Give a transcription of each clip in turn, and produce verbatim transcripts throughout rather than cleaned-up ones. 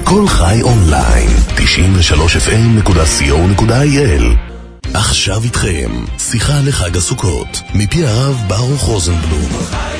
כל חי אונליין, תשעים ושלוש אף אם נקודה סי או נקודה איי אל. עכשיו איתכם, שיחה לחג הסוכות, מפי הרב ברוך רוזנבלום.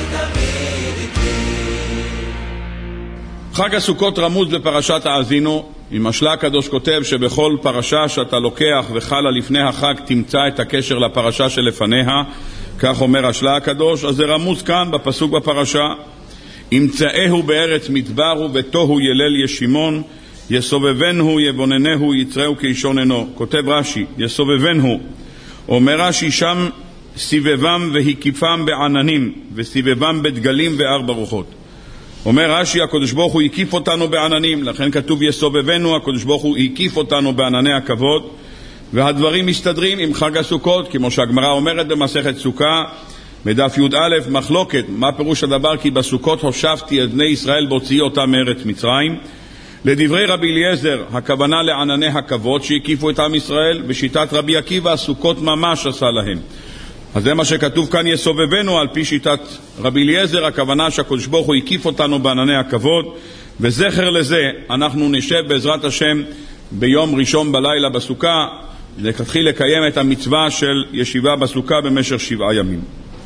חג הסוכות רמוז בפרשת האזינו. עם השלה הקדוש כותב שבכל פרשה שאתה לוקח וחלה לפני החג תמצא את הקשר לפרשה שלפניה, כך אומר השלה הקדוש. אז זה רמוז כאן בפסוק בפרשה, ימצאהו בארץ מדבר ובתוהו ילל ישימון, יסובבנו יבוננהו יצרהו כאישוננו. כותב רש"י יסובבנו, אומר רש"י שם סבבם והקיפם בעננים וסבבם בדגלים וארבע רוחות. אומר רש"י הקדוש ברוך הוא הקיף אותנו בעננים, לכן כתוב יסובבנו, הקדוש ברוך הוא הקיף אותנו בענני הכבוד. והדברים מסתדרים עם חג הסוכות, כמו שהגמרא אומרת במסכת סוכה בדף י"א, מחלוקת מה פירוש הדבר כי בסוכות הושבתי את בני ישראל בהוציאי אותם מארץ מצרים. לדברי רבי אליעזר הכוונה לענני הכבוד שהקיפו את עם ישראל, בשיטת רבי עקיבא הסוכות ממש עשה להם. אז זה מה שכתוב כאן יסובבנו, על פי שיטת רבי אליעזר הכוונה שהקדוש ברוך הוא הקיף אותנו בענני הכבוד. וזכר לזה אנחנו נשב בעזרת השם ביום ראשון בלילה בסוכה, להתחיל לקיים את המצווה של ישיבה בסוכה במשך שבעה ימים.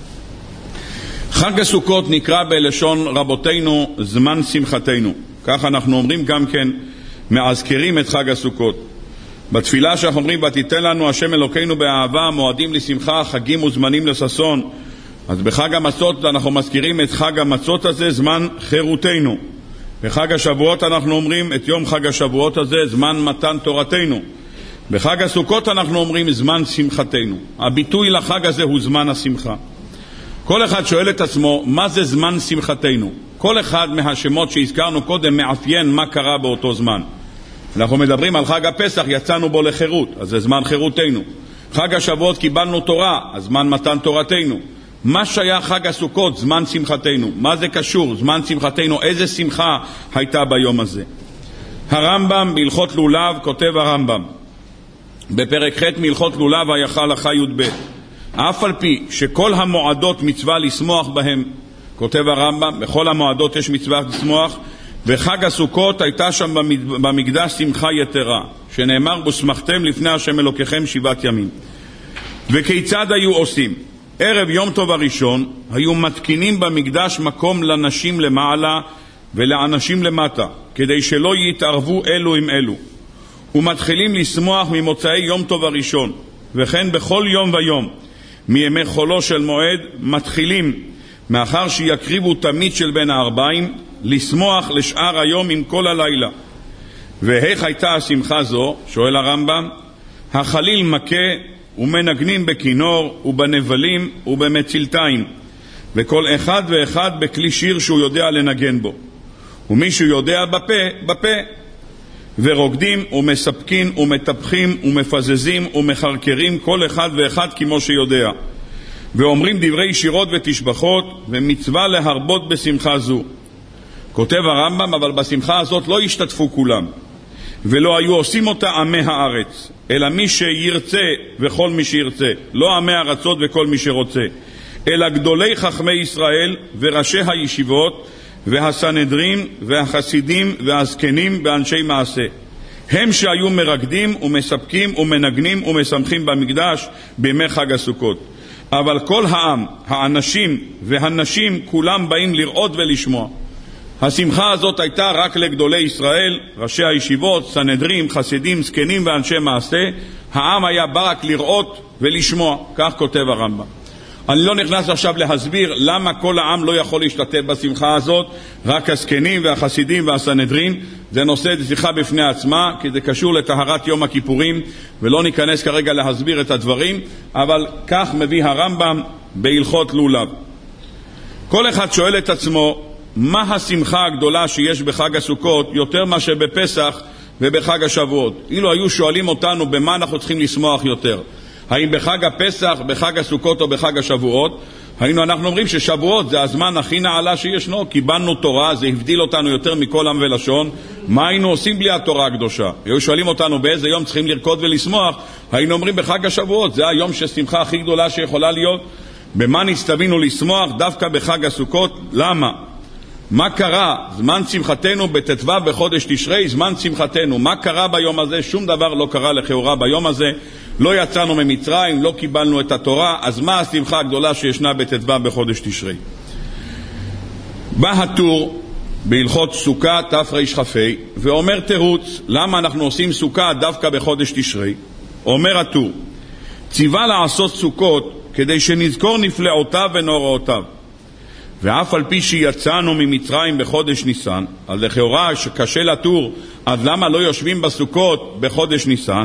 חג הסוכות נקרא בלשון רבותינו זמן שמחתנו, כך אנחנו אומרים גם כן, מאזכרים את חג הסוכות. בתפילה שאנחנו אומרים ותיתן לנו השם אלוקינו באהבה מועדים לשמחה חגים וזמנים לששון, אז בחג המצות אנחנו מזכירים את חג המצות הזה זמן חירותנו. בחג השבועות אנחנו אומרים את יום חג השבועות הזה זמן מתן תורתנו. בחג הסוכות אנחנו אומרים זמן שמחתנו. הביטוי לחג הזה הוא זמן השמחה. כל אחד שואל את עצמו מה זה זמן שמחתנו. כל אחד מהשמות שהזכרנו קודם מאפיין מה קרה באותו זמן. אנחנו מדברים על חג הפסח, יצאנו בו לחירות, אז זה זמן חירותנו. חג השבועות קיבלנו תורה, אז זמן מתן תורתנו. מה שהיה חג הסוכות? זמן שמחתנו. מה זה קשור? זמן שמחתנו, איזה שמחה הייתה ביום הזה? הרמב"ם בהלכות לולב כותב הרמב"ם בפרק ח' מהלכות לולב היכל הלכה י"ב, אף על פי שכל המועדות מצווה לשמוח בהם, כותב הרמב"ם, בכל המועדות יש מצווה לשמוח, וחג הסוכות הייתה שם במקדש שמחה יתרה, שנאמר ושמחתם לפני השם אלוקיכם שבעת ימים. וכיצד היו עושים? ערב יום טוב הראשון היו מתקינים במקדש מקום לנשים למעלה ולאנשים למטה, כדי שלא יתערבו אלו עם אלו, ומתחילים לשמוח ממוצאי יום טוב הראשון, וכן בכל יום ויום מימי חולו של מועד מתחילים, מאחר שיקריבו תמיד של בין הארבעים, לשמוח לשאר היום עם כל הלילה. ואיך הייתה השמחה זו? שואל הרמב"ם, החליל מכה ומנגנים בכינור ובנבלים ובמצלתיים, וכל אחד ואחד בכלי שיר שהוא יודע לנגן בו, ומישהו יודע בפה, בפה, ורוקדים ומספקים ומטפחים ומפזזים ומחרקרים כל אחד ואחד כמו שיודע, ואומרים דברי שירות ותשבחות, ומצווה להרבות בשמחה זו. כותב הרמב"ם, אבל בשמחה הזאת לא השתתפו כולם, ולא היו עושים אותה עמי הארץ, אלא מי שירצה וכל מי שירצה, לא עמי ארצות וכל מי שרוצה, אלא גדולי חכמי ישראל וראשי הישיבות והסנהדרין והחסידים והזקנים ואנשי מעשה, הם שהיו מרקדים ומספקים ומנגנים ומשמחים במקדש בימי חג הסוכות. אבל כל העם, האנשים והנשים, כולם באים לראות ולשמוע. השמחה הזאת הייתה רק לגדולי ישראל, ראשי הישיבות, סנהדרין, חסידים, זקנים ואנשי מעשה. העם היה בא רק לראות ולשמוע, כך כותב הרמב"ם. אני לא נכנס עכשיו להסביר למה כל העם לא יכול להשתתף בשמחה הזאת, רק הזקנים והחסידים והסנהדרין. זה נושא שיחה בפני עצמה, כי זה קשור לטהרת יום הכיפורים, ולא ניכנס כרגע להסביר את הדברים, אבל כך מביא הרמב"ם בהלכות לולב. כל אחד שואל את עצמו, מה השמחה הגדולה שיש בחג הסוכות יותר מה שבפסח ובחג השבועות? אילו היו שואלים אותנו במה אנחנו צריכים לשמוח יותר, האם בחג הפסח, בחג הסוכות או בחג השבועות, היינו אנחנו אומרים ששבועות זה הזמן הכי נעלה שישנו, קיבלנו תורה, זה הבדיל אותנו יותר מכל עם ולשון. מה היינו עושים בלי התורה הקדושה? היו שואלים אותנו באיזה יום צריכים לרקוד ולשמוח, היינו אומרים בחג השבועות, זה היום ששמחה הכי גדולה שיכולה להיות. במה נצטווינו לשמוח? דווקא בחג הסוכות. למה? מה קרה? זמן שמחתנו בט"ו בחודש תשרי, זמן שמחתנו. מה קרה ביום הזה? שום דבר לא קרה לכאורה ביום הזה. לא יצאנו ממצרים, לא קיבלנו את התורה, אז מה השמחה הגדולה שישנה בט"ו בחודש תשרי? בא הטור בהלכות סוכה תרכ"ה ואומר תירוץ למה אנחנו עושים סוכה דווקא בחודש תשרי. אומר הטור, ציווה לעשות סוכות כדי שנזכור נפלאותיו ונוראותיו, ואף על פי שיצאנו ממצרים בחודש ניסן, אז לכאורה שקשה לטור, אז למה לא יושבים בסוכות בחודש ניסן?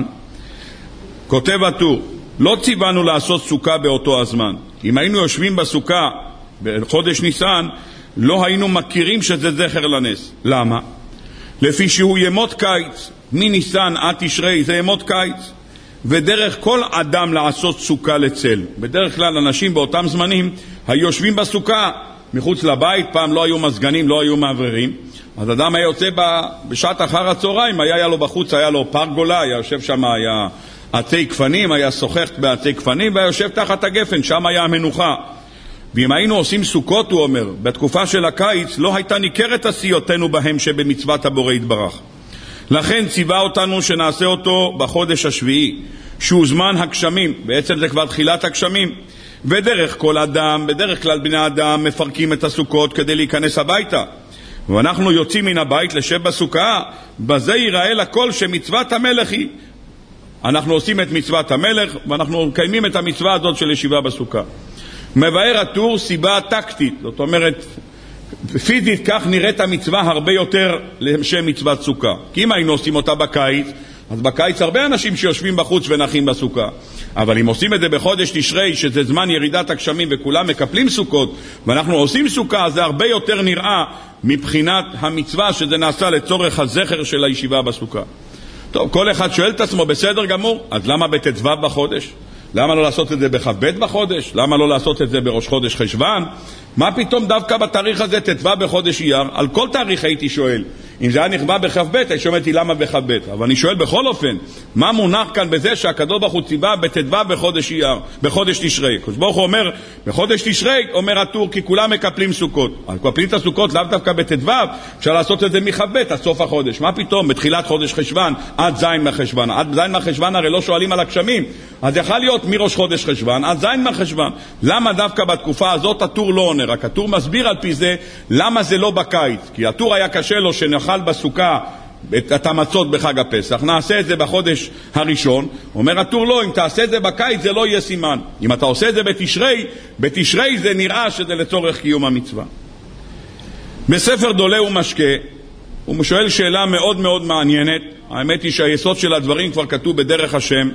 כותב הטור, לא ציוונו לעשות סוכה באותו הזמן. אם היינו יושבים בסוכה בחודש ניסן, לא היינו מכירים שזה זכר לנס. למה? לפי שהוא ימות קיץ, מניסן עד תשרי זה ימות קיץ, ודרך כל אדם לעשות סוכה לצל. בדרך כלל אנשים באותם זמנים היו יושבים בסוכה מחוץ לבית, פעם לא היו מזגנים, לא היו מעברים, אז אדם היה יוצא בשעת אחר הצהריים, היה, היה לו בחוץ, היה לו פרגולה, היה יושב שם, היה עצי כפנים, היה שוחח בעצי כפנים, והיה יושב תחת הגפן, שם היה המנוחה. ואם היינו עושים סוכות, הוא אומר, בתקופה של הקיץ לא הייתה ניכרת עשיותנו בהם שבמצוות הבורא יתברך. לכן ציווה אותנו שנעשה אותו בחודש השביעי, שהוא זמן הגשמים, בעצם זה כבר תחילת הגשמים, ודרך כל אדם, בדרך כלל בני אדם מפרקים את הסוכות כדי להיכנס הביתה, ואנחנו יוצאים מן הבית לשב בסוכה, בזה ייראה לכל שמצוות המלך היא. אנחנו עושים את מצוות המלך ואנחנו מקיימים את המצווה הזאת של ישיבה בסוכה. מבאר הטור סיבה טקטית, זאת אומרת פיזית כך נראית המצווה הרבה יותר לשם מצוות סוכה. כי אם היינו עושים אותה בקיץ, אז בקיץ הרבה אנשים שיושבים בחוץ ונחים בסוכה, אבל אם עושים את זה בחודש תשרי שזה זמן ירידת הגשמים וכולם מקפלים סוכות ואנחנו עושים סוכה, זה הרבה יותר נראה מבחינת המצווה שזה נעשה לצורך הזכר של הישיבה בסוכה. טוב, כל אחד שואל את עצמו, בסדר גמור, אז למה בט"ו בחודש? למה לא לעשות את זה בכ"ב בחודש? למה לא לעשות את זה בראש חודש חשוון? מה פתאום דווקא בתאריך הזה ט"ו בחודש אייר? על כל תאריך הייתי שואל. אם זה היה נכבה בכ"ב, הייתי שואלתי למה בכ"ב. אבל אני שואל בכל אופן, מה מונח כאן בזה שהקדוש ברוך הוא ציווה בט"ו בחודש אייר, בחודש תשרי? הקדוש ברוך הוא אומר, בחודש תשרי, אומר הטור, כי כולם מקפלים סוכות. אז מקפלים את הסוכות לאו דווקא בט"ו, אפשר לעשות את זה מכ"ב עד סוף החודש. מה פתאום? בתחילת חודש חשוון עד זין מחשוון. עד זין מחשוון הרי לא שואלים על הגשמים. אז יכול להיות מראש חודש חשוון עד זין מחשוון. למה דווקא בתקופה הזאת הטור לא עונה? רק הטור מסביר על פי זה למה זה לא בקיץ. כי הטור היה קשה לו שנאכל בסוכה את המצות בחג הפסח, נעשה את זה בחודש הראשון. אומר הטור לא, אם תעשה את זה בקיץ זה לא יהיה סימן. אם אתה עושה את זה בתשרי, בתשרי זה נראה שזה לצורך קיום המצווה. בספר דולה ומשקה הוא שואל שאלה מאוד מאוד מעניינת. האמת היא שהיסוד של הדברים כבר כתוב בדרך השם.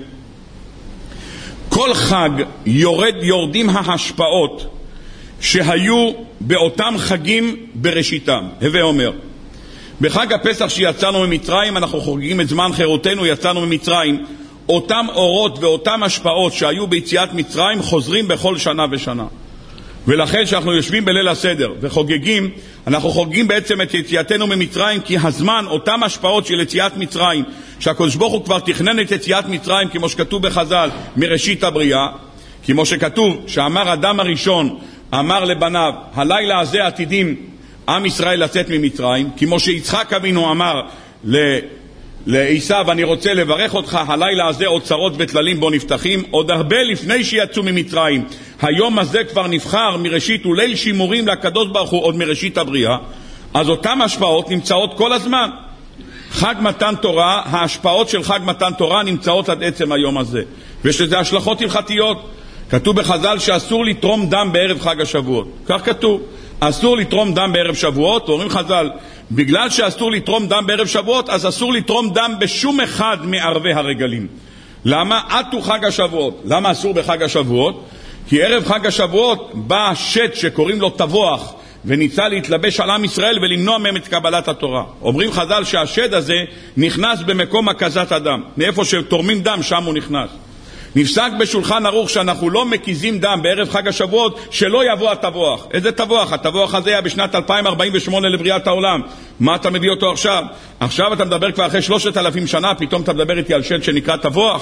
כל חג יורד, יורדים ההשפעות שהיו באותם חגים בראשיתם. הווה אומר, בחג הפסח שיצאנו ממצרים, אנחנו חוגגים את זמן חירותנו, יצאנו ממצרים, אותם אורות ואותם השפעות שהיו ביציאת מצרים חוזרים בכל שנה ושנה. ולכן שאנחנו יושבים בליל הסדר וחוגגים, אנחנו חוגגים בעצם את יציאתנו ממצרים, כי הזמן, אותם השפעות של יציאת מצרים, שהקדוש ברוך הוא כבר תכנן את יציאת מצרים, כמו שכתוב בחז"ל, מראשית הבריאה, כמו שכתוב שאמר אדם הראשון, אמר לבניו, הלילה הזה עתידים עם ישראל לצאת ממצרים, כמו שיצחק אבינו אמר לעשיו, אני רוצה לברך אותך, הלילה הזה עוד צרות וטללים בו נפתחים, עוד הרבה לפני שיצאו ממצרים. היום הזה כבר נבחר מראשית, וליל שימורים לקדוש ברוך הוא עוד מראשית הבריאה. אז אותם השפעות נמצאות כל הזמן. חג מתן תורה, ההשפעות של חג מתן תורה נמצאות עד עצם היום הזה, ויש לזה השלכות הלכתיות. כתוב בחז"ל שאסור לתרום דם בערב חג השבועות, כך כתוב, אסור לתרום דם בערב שבועות. אומרים חז"ל, בגלל שאסור לתרום דם בערב שבועות, אז אסור לתרום דם בשום אחד מערבי הרגלים. למה? עטו חג השבועות. למה אסור בחג השבועות? כי ערב חג השבועות בא שט שקוראים לו תבוח, וניסה להתלבש על עם ישראל ולמנוע מהם את קבלת התורה. אומרים חז"ל שהשד הזה נכנס במקום הקזת הדם, מאיפה שתורמים דם שם הוא נכנס. נפסק בשולחן ערוך שאנחנו לא מקיזים דם בערב חג השבועות, שלא יבוא התבוח. איזה תבוח? התבוח הזה היה בשנת אלפיים ארבעים ושמונה לבריאת העולם. מה אתה מביא אותו עכשיו? עכשיו אתה מדבר כבר אחרי שלושת אלפים שנה, פתאום אתה מדבר איתי על שד שנקרא תבוח?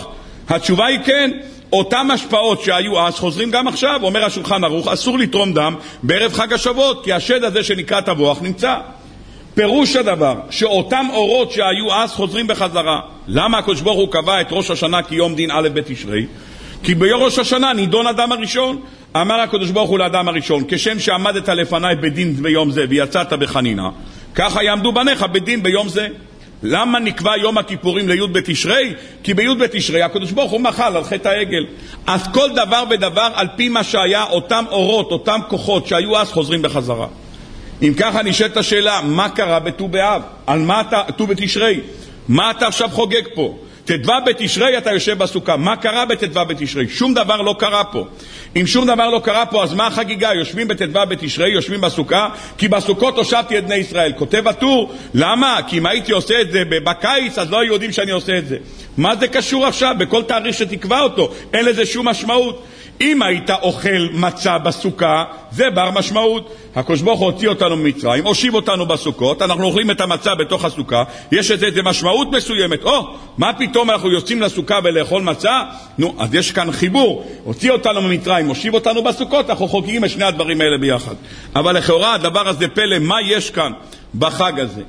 התשובה היא כן. אותם השפעות שהיו אז חוזרים גם עכשיו. אומר השולחן ערוך, אסור לתרום דם בערב חג השבועות, כי השד הזה שנקרא תבוח נמצא. פירוש הדבר שאותם אורות שהיו אז חוזרים בחזרה. למה הקדוש ברוך הוא קבע את ראש השנה כיום דין א' בתשרי? כי ביום ראש השנה נידון אדם הראשון. אמר הקדוש ברוך הוא לאדם הראשון, כשם שעמדת לפניי בדין ביום זה ויצאת בחנינה, ככה יעמדו בניך בדין ביום זה. למה נקבע יום הכיפורים לי' בתשרי? כי בי' בתשרי הקדוש ברוך הוא מחל על חטא העגל. אז כל דבר ודבר על פי מה שהיה, אותם אורות, אותם כוחות שהיו אז חוזרים בחזרה. אם ככה נשאלת השאלה, מה קרה בט"ו באב? על מה אתה, ט"ו בתשרי? מה אתה עכשיו חוגג פה? ט"ו בתשרי אתה יושב בסוכה. מה קרה בט"ו בתשרי? שום דבר לא קרה פה. אם שום דבר לא קרה פה, אז מה החגיגה? יושבים בט"ו בתשרי, יושבים בסוכה, כי בסוכות הושבתי את בני ישראל. כותב הטור, למה? כי אם הייתי עושה את זה בקיץ, אז לא היו יודעים שאני עושה את זה. מה זה קשור עכשיו? בכל תאריך שתקבע אותו, אין לזה שום משמעות. אם היית אוכל מצה בסוכה, זה בר משמעות. הקדוש ברוך הוא הוציא אותנו ממצרים, הושיב אותנו בסוכות, אנחנו אוכלים את המצה בתוך הסוכה, יש את זה, זה משמעות מסוימת. או, מה פתאום אנחנו יוצאים לסוכה ולאכול מצה? נו, אז יש כאן חיבור. הוציא אותנו ממצרים, הושיב אותנו בסוכות, אנחנו חוגגים את שני הדברים האלה ביחד. אבל לכאורה הדבר הזה פלא, מה יש כאן בחג הזה?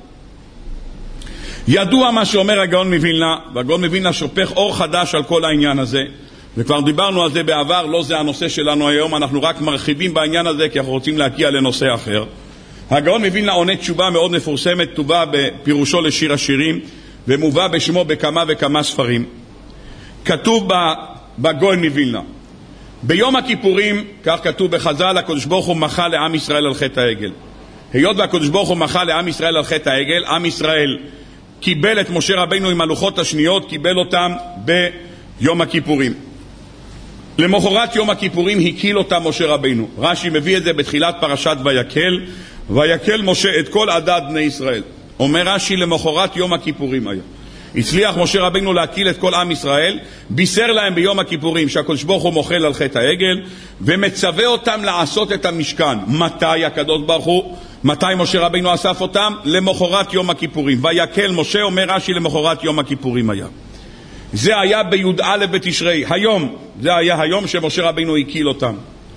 ידוע מה שאומר הגאון מווילנה, והגאון מווילנה שופך אור חדש על כל העניין הזה, וכבר דיברנו על זה בעבר, לא זה הנושא שלנו היום, אנחנו רק מרחיבים בעניין הזה כי אנחנו רוצים להגיע לנושא אחר. הגאון מווילנה עונה תשובה מאוד מפורסמת, כתובה בפירושו לשיר השירים, ומובא בשמו בכמה וכמה ספרים. כתוב בגאון מווילנה, ביום הכיפורים, כך כתוב בחז"ל, הקדוש ברוך הוא מחל לעם ישראל על חטא העגל. היות והקדוש ברוך הוא מחל לעם ישראל על חטא העגל, עם ישראל קיבל את משה רבינו עם הלוחות השניות, קיבל אותם ביום הכיפורים. למחרת יום הכיפורים הקיל אותה משה רבינו. רש"י מביא את זה בתחילת פרשת ויקל, ויקל משה את כל עדת בני ישראל. אומר רש"י, למחרת יום הכיפורים היה. הצליח משה רבינו להקיל את כל עם ישראל, בישר להם ביום הכיפורים שהקדוש ברוך הוא מוחל על חטא העגל, ומצווה אותם לעשות את המשכן. מתי הקדוש ברוך הוא? מתי משה רבינו אסף אותם? למחרת יום הכיפורים. ויקל משה, אומר רש"י, למחרת יום הכיפורים היה. זה היה בי"א בתשרי, היום, זה היה היום שמשה רבינו הקיל אותם.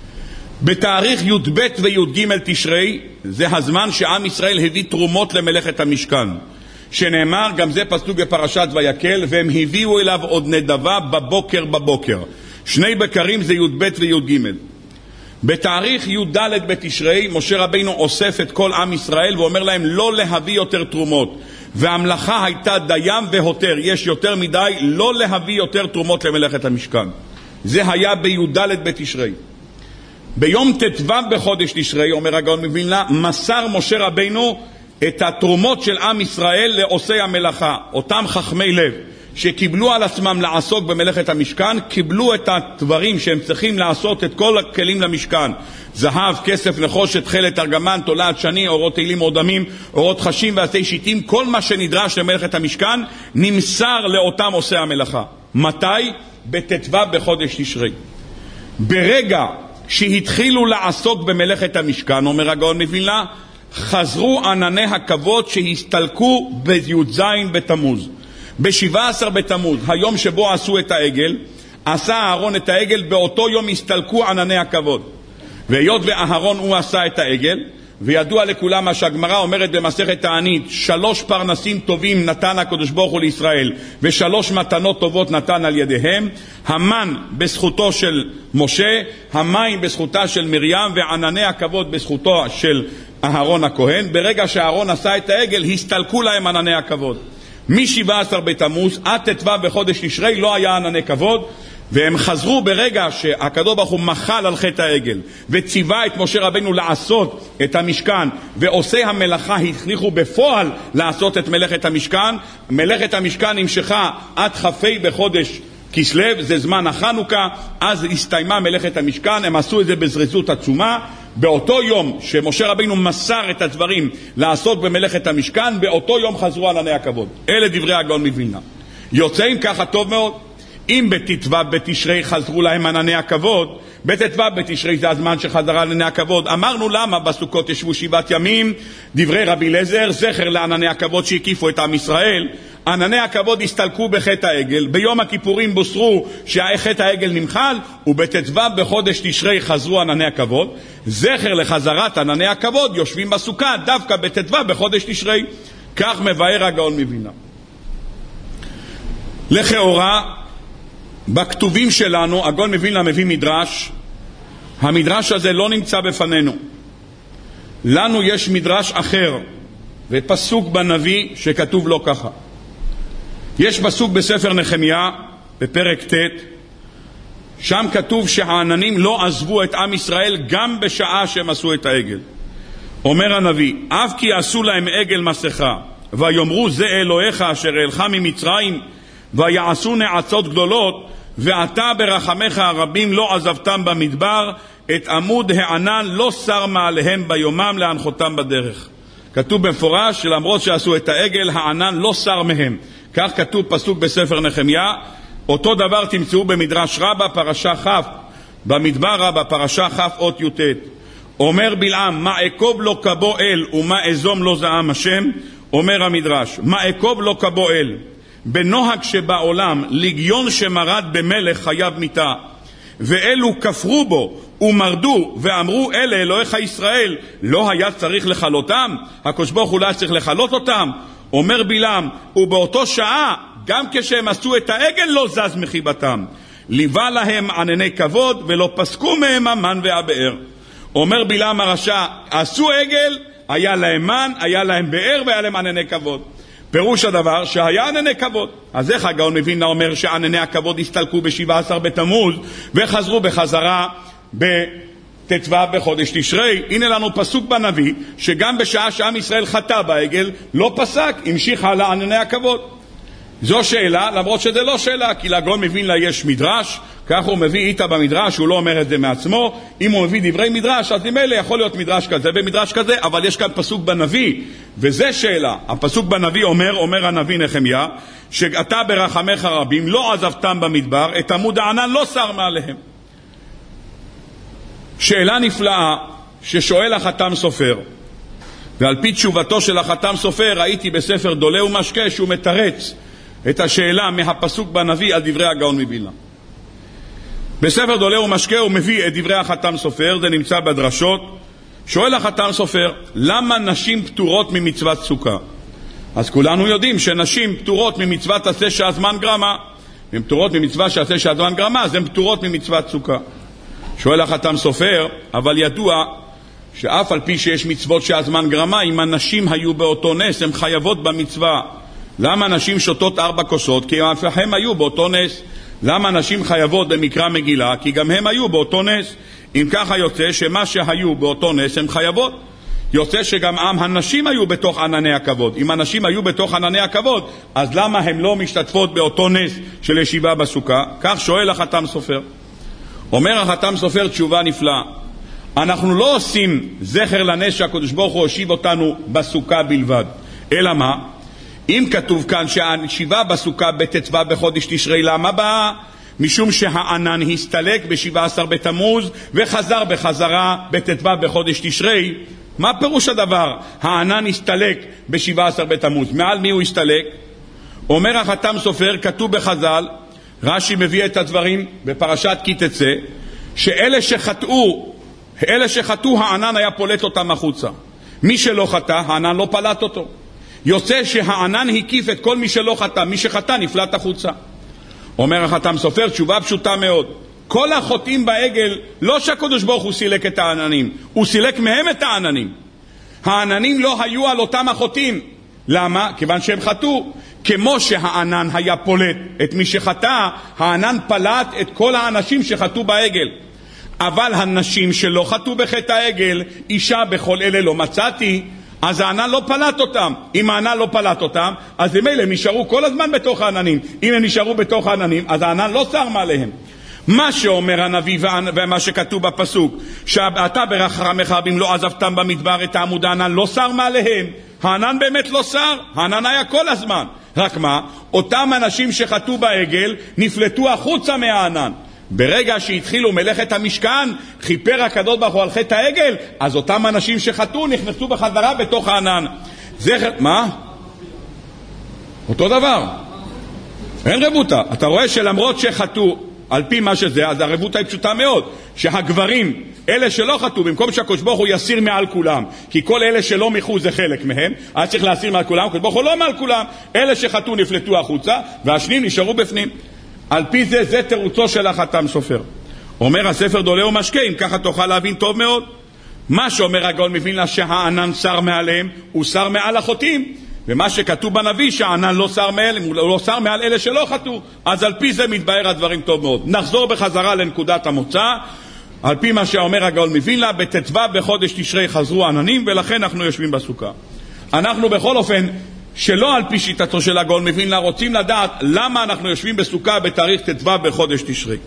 בתאריך י"ב וי"ג תשרי, זה הזמן שעם ישראל הביא תרומות למלאכת המשכן, שנאמר, גם זה פסוק בפרשת ויקל, והם הביאו אליו עוד נדבה בבוקר בבוקר. שני בקרים זה י"ב וי"ג. בתאריך י"ד בתשרי, משה רבינו אוסף את כל עם ישראל ואומר להם לא להביא יותר תרומות, והמלאכה הייתה דיים והותר, יש יותר מדי, לא להביא יותר תרומות למלאכת המשכן. זה היה בי"ד בתשרי. ביום ט"ו בחודש תשרי, אומר הגאון מווילנה, מסר משה רבינו את התרומות של עם ישראל לעושי המלאכה. אותם חכמי לב שקיבלו על עצמם לעסוק במלאכת המשכן, קיבלו את הדברים שהם צריכים לעשות, את כל הכלים למשכן. זהב, כסף, נחושת, תכלת, ארגמן, תולעת שני, אורות תהילים, אורדמים, אורות חשים ועשי שיטים, כל מה שנדרש למלאכת המשכן נמסר לאותם עושי המלאכה. מתי? בט"ו בחודש תשרי. ברגע שהתחילו לעסוק במלאכת המשכן, אומר הגאון מווילנה, חזרו ענני הכבוד שהסתלקו בי"ז בתמוז. ב-שבעה עשר בתמוז, היום שבו עשו את העגל, עשה אהרון את העגל, באותו יום הסתלקו ענני הכבוד. והיות ואהרון הוא עשה את העגל, וידוע לכולם מה שהגמרא אומרת במסכת תענית, שלוש פרנסים טובים נתן הקדוש ברוך הוא לישראל, ושלוש מתנות טובות נתן על ידיהם, המן בזכותו של משה, המים בזכותה של מרים, וענני הכבוד בזכותו של אהרון הכהן. ברגע שאהרון עשה את העגל, הסתלקו להם ענני הכבוד. מ-שבעה עשר בתמוז עד ט"ו בחודש תשרי לא היה ענני כבוד, והם חזרו ברגע שהקדוש ברוך הוא מחל על חטא העגל וציווה את משה רבינו לעשות את המשכן, ועושי המלאכה הצליחו בפועל לעשות את מלאכת המשכן. מלאכת המשכן נמשכה עד כ"ה בחודש כסלו, זה זמן החנוכה, אז הסתיימה מלאכת המשכן. הם עשו את זה בזריזות עצומה. באותו יום שמשה רבינו מסר את הדברים לעשות במלאכת המשכן, באותו יום חזרו ענני הכבוד. אלה דברי הגאון מווילנה. יוצאים ככה טוב מאוד. אם בתתווה בתשרי חזרו להם ענני הכבוד, בתתווה בתשרי זה הזמן שחזרה ענני הכבוד. אמרנו למה בסוכות ישבו שבעת ימים, דברי רבי אליעזר, זכר לענני הכבוד שהקיפו את עם ישראל. ענני הכבוד הסתלקו בחטא העגל, ביום הכיפורים בוסרו שחטא העגל נמחל, ובתתווה בחודש תשרי חזרו ענני הכבוד. זכר לחזרת ענני הכבוד יושבים בסוכה דווקא בתתווה בחודש תשרי. כך מבאר הגאון מווילנה. לכאורה בכתובים שלנו הגאון מווילנה מביא מדרש, המדרש הזה לא נמצא בפנינו. לנו יש מדרש אחר ופסוק בנביא שכתוב לו ככה. יש פסוק בספר נחמיה בפרק ט', שם כתוב שהעננים לא עזבו את עם ישראל גם בשעה שהם עשו את העגל. אומר הנביא, אף כי עשו להם עגל מסכה ויאמרו זה אלוהיך אשר העלך ממצרים ויעשו נעצות גדולות, ואתה ברחמך הרבים לא עזבתם במדבר, את עמוד הענן לא שר מעליהם ביומם להנחותם בדרך. כתוב במפורש שלמרות שעשו את העגל הענן לא שר מהם. כך כתוב פסוק בספר נחמיה. אותו דבר תמצאו במדרש רבה פרשה כ', במדבר רבה פרשה כ' אות י"ט. אומר בלעם, מה אקוב לא כבו אל ומה אזום לא זעם השם. אומר המדרש, מה אקוב לא כבו אל, בנוהג שבעולם לגיון שמרד במלך חייב מיתה, ואלו כפרו בו ומרדו ואמרו אלה אלוהיך ישראל, לא היה צריך לחלותם? הקדוש ברוך הוא לא צריך לחלות אותם? אומר בלעם, ובאותו שעה גם כשהם עשו את העגל לא זז מחיבתם, ליווה להם ענני כבוד ולא פסקו מהם המן והבאר. אומר בלעם הרשע, עשו עגל, היה להם מן, היה להם באר והיה להם ענני כבוד. פירוש הדבר שהיה ענני כבוד. אז איך הגאון מווילנה אומר שענני הכבוד הסתלקו ב-שבעה עשר בתמוז וחזרו בחזרה בתתווה בחודש תשרי? הנה לנו פסוק בנביא שגם בשעה שעם ישראל חטא בעגל לא פסק, המשיך הלאה ענני הכבוד. זו שאלה, למרות שזה לא שאלה, כי לגאון מווילנה יש מדרש, כך הוא מביא איתה במדרש, הוא לא אומר את זה מעצמו. אם הוא מביא דברי מדרש, אז ממילא יכול להיות מדרש כזה ומדרש כזה, אבל יש כאן פסוק בנביא, וזה שאלה. הפסוק בנביא אומר, אומר הנביא נחמיה, שאתה ברחמך רבים לא עזבתם במדבר, את עמוד הענן לא שר מעליהם. שאלה נפלאה ששואל החתם סופר, ועל פי תשובתו של החתם סופר ראיתי בספר דולה ומשקה שהוא מתרץ את השאלה מהפסוק בנביא על דברי הגאון מווילנה. בספר דולה ומשקה הוא מביא את דברי החתם סופר, זה נמצא בדרשות. שואל החתם סופר, למה נשים פטורות ממצוות סוכה? אז כולנו יודעים שנשים פטורות ממצוות עשה שהזמן גרמה, הן פטורות ממצוות שעשה שהזמן גרמה, אז הן פטורות ממצוות סוכה. שואל החתם סופר, אבל ידוע שאף על פי שיש מצוות שהזמן גרמה, אם הנשים היו באותו נס, הן חייבות במצווה. למה נשים שותות ארבע כוסות? כי אף הם היו באותו נס. למה נשים חייבות במקרא מגילה? כי גם הם היו באותו נס. אם ככה יוצא שמה שהיו באותו נס הם חייבות. יוצא שגם עם הנשים היו בתוך ענני הכבוד. אם הנשים היו בתוך ענני הכבוד, אז למה הן לא משתתפות באותו נס של ישיבה בסוכה? כך שואל החתם סופר. אומר החתם סופר תשובה נפלאה. אנחנו לא עושים זכר לנס שהקדוש ברוך הוא הושיב אותנו בסוכה בלבד. אלא מה? אם כתוב כאן שהישיבה בסוכה בתתווה בחודש תשרי, למה באה? משום שהענן הסתלק ב-שבעה עשר בתמוז וחזר בחזרה בתתווה בחודש תשרי. מה פירוש הדבר? הענן הסתלק ב-שבעה עשר בתמוז. מעל מי הוא הסתלק? אומר החתם סופר, כתוב בחז"ל, רש"י מביא את הדברים בפרשת כי תצא, שאלה שחטאו, אלה שחטאו הענן היה פולט אותם החוצה. מי שלא חטא, הענן לא פלט אותו. יוצא שהענן הקיף את כל מי שלא חטא, מי שחטא נפלט החוצה. אומר החתם סופר, תשובה פשוטה מאוד. כל החוטאים בעגל, לא שהקדוש ברוך הוא סילק את העננים, הוא סילק מהם את העננים. העננים לא היו על אותם החוטאים. למה? כיוון שהם חטאו. כמו שהענן היה פולט את מי שחטא, הענן פלט את כל האנשים שחטאו בעגל. אבל הנשים שלא חטאו בחטא העגל, אישה בכל אלה לא מצאתי, אז הענן לא פלט אותם. אם הענן לא פלט אותם, אז הם אלה נשארו כל הזמן בתוך העננים. אם הם נשארו בתוך העננים, אז הענן לא שר מעליהם. מה שאומר הנביא ומה שכתוב בפסוק, שאתה ברחמך רבים לא עזבתם במדבר, את העמוד הענן לא שר מעליהם. הענן באמת לא שר, הענן היה כל הזמן. רק מה? אותם אנשים שחטאו בעגל נפלטו החוצה מהענן. ברגע שהתחילו מלאכת המשכן, חיפר הקדוש ברוך הוא על חטא העגל, אז אותם אנשים שחטאו נכנסו בחזרה בתוך הענן. זה... מה? אותו דבר. אין רבותה. אתה רואה שלמרות שחטאו על פי מה שזה, אז הרבותה היא פשוטה מאוד. שהגברים, אלה שלא חטאו, במקום שהקדוש ברוך הוא יסיר מעל כולם, כי כל אלה שלא מיחו זה חלק מהם, אז צריך להסיר מעל כולם, הקדוש ברוך הוא לא מעל כולם. אלה שחטאו נפלטו החוצה, והשניים נשארו בפנים. על פי זה, זה תירוצו של החתם סופר. אומר הספר דולה ומשקה, אם ככה תוכל להבין טוב מאוד. מה שאומר הגאון מווילנה שהענן שר מעליהם, הוא שר מעל החוטאים. ומה שכתוב בנביא שהענן לא שר מעל, הוא לא שר מעל אלה שלא חטאו. אז על פי זה מתבהר הדברים טוב מאוד. נחזור בחזרה לנקודת המוצא. על פי מה שאומר הגאון מווילנה, בט"ו בחודש תשרי חזרו עננים, ולכן אנחנו יושבים בסוכה. אנחנו בכל אופן, שלא על פי שיטתו של הגאון מווילנה, רוצים לדעת למה אנחנו יושבים בסוכה בתאריך ט"ו בחודש תשרי.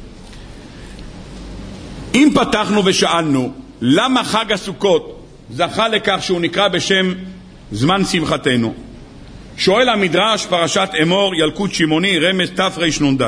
אם פתחנו ושאלנו למה חג הסוכות זכה לכך שהוא נקרא בשם זמן שמחתנו, שואל המדרש פרשת אמור ילקוט שמעוני רמז תרנ"ד,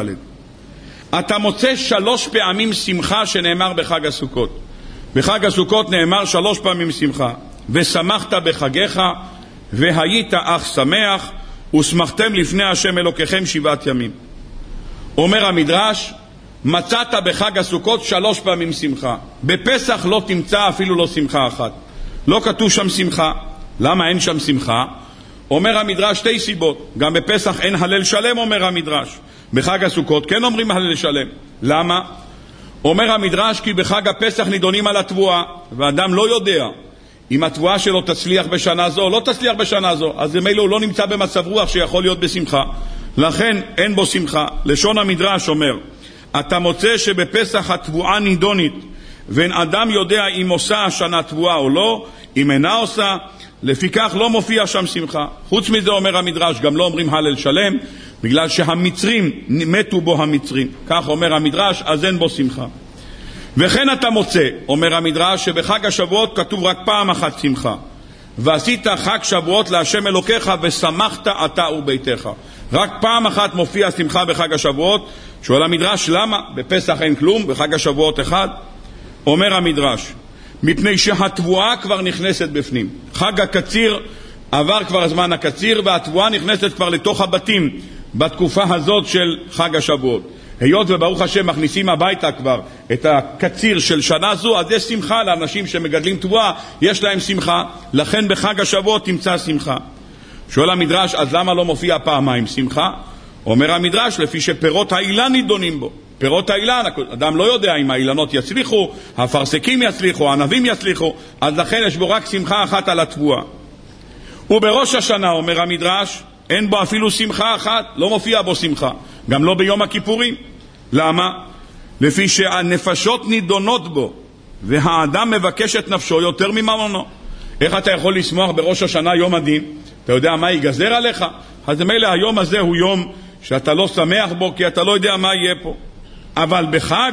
אתה מוצא שלוש פעמים שמחה שנאמר בחג הסוכות. בחג הסוכות נאמר שלוש פעמים שמחה, ושמחת בחגיך והיית אך שמח ושמחתם לפני השם אלוקיכם שבעת ימים. אומר המדרש, מצאת בחג הסוכות שלוש פעמים שמחה. בפסח לא תמצא אפילו לא שמחה אחת, לא כתוב שם שמחה. למה אין שם שמחה? אומר המדרש שתי סיבות. גם בפסח אין הלל שלם, אומר המדרש. בחג הסוכות כן אומרים הלל שלם. למה? אומר המדרש כי בחג הפסח נידונים על התבואה, ואדם לא יודע אם התבואה שלו תצליח בשנה זו או לא תצליח בשנה זו, אז מילא הוא לא נמצא במצב רוח שיכול להיות בשמחה, לכן אין בו שמחה. לשון המדרש אומר, אתה מוצא שבפסח התבואה נידונית, ואין אדם יודע אם עושה השנה תבואה או לא, אם אינה עושה, לפיכך לא מופיע שם שמחה. חוץ מזה אומר המדרש, גם לא אומרים הלל שלם, בגלל שהמצרים מתו בו המצרים, כך אומר המדרש, אז אין בו שמחה. וכן אתה מוצא, אומר המדרש, שבחג השבועות כתוב רק פעם אחת שמחה, ועשית חג שבועות להשם אלוקיך ושמחת אתה וביתך. רק פעם אחת מופיע שמחה בחג השבועות. שואל המדרש למה? בפסח אין כלום, בחג השבועות אחד. אומר המדרש, מפני שהתבואה כבר נכנסת בפנים. חג הקציר עבר כבר הזמן הקציר, והתבואה נכנסת כבר לתוך הבתים בתקופה הזאת של חג השבועות. היות וברוך השם מכניסים הביתה כבר את הקציר של שנה זו, אז יש שמחה לאנשים שמגדלים תבואה, יש להם שמחה, לכן בחג השבועות תמצא שמחה. שואל המדרש, אז למה לא מופיע פעמיים שמחה? אומר המדרש, לפי שפירות האילן נידונים בו. פירות האילן, אדם לא יודע אם האילנות יצליחו, הפרסקים יצליחו, הענבים יצליחו, אז לכן יש בו רק שמחה אחת על התבואה. ובראש השנה, אומר המדרש, אין בו אפילו שמחה אחת, לא מופיע בו שמחה, גם לא ביום הכיפורים. למה? לפי שהנפשות נידונות בו, והאדם מבקש את נפשו יותר מממונו. איך אתה יכול לשמוח בראש השנה יום הדין? אתה יודע מה ייגזר עליך? אז מילא היום הזה הוא יום שאתה לא שמח בו, כי אתה לא יודע מה יהיה פה. אבל בחג,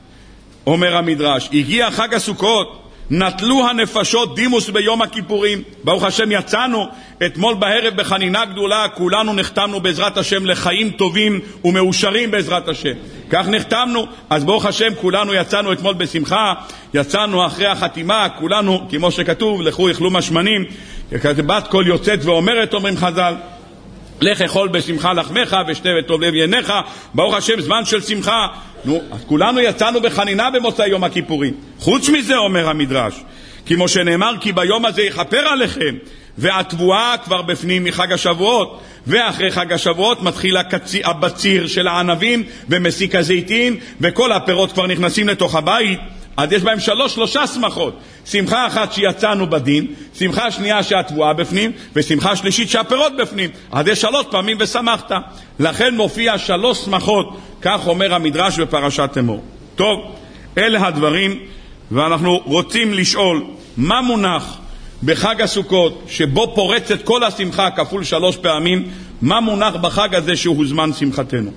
אומר המדרש, הגיע חג הסוכות, נטלו הנפשות דימוס ביום הכיפורים. ברוך השם יצאנו אתמול בערב בחנינה גדולה, כולנו נחתמנו בעזרת השם לחיים טובים ומאושרים בעזרת השם, כך נחתמנו. אז ברוך השם כולנו יצאנו אתמול בשמחה, יצאנו אחרי החתימה כולנו, כמו שכתוב, לכו יאכלו משמנים, בת קול יוצאת ואומרת, אומרים חז"ל, לך אכול בשמחה לחמך ושתה וטוב לב יניך. ברוך השם זמן של שמחה. נו, אז כולנו יצאנו בחנינה במוצאי יום הכיפורים. חוץ מזה אומר המדרש, כמו שנאמר, כי ביום הזה יכפר עליכם, והתבואה כבר בפנים מחג השבועות, ואחרי חג השבועות מתחיל הקציר, הבציר של הענבים ומסיק הזיתים, וכל הפירות כבר נכנסים לתוך הבית. אז יש בהם שלוש, שלושה שמחות. שמחה אחת שיצאנו בדין, שמחה שנייה שהתבואה בפנים, ושמחה שלישית שהפירות בפנים. אז יש שלוש פעמים ושמחת. לכן מופיע שלוש שמחות, כך אומר המדרש בפרשת אמור. טוב, אלה הדברים, ואנחנו רוצים לשאול, מה מונח בחג הסוכות, שבו פורצת כל השמחה כפול שלוש פעמים, מה מונח בחג הזה שהוא זמן שמחתנו?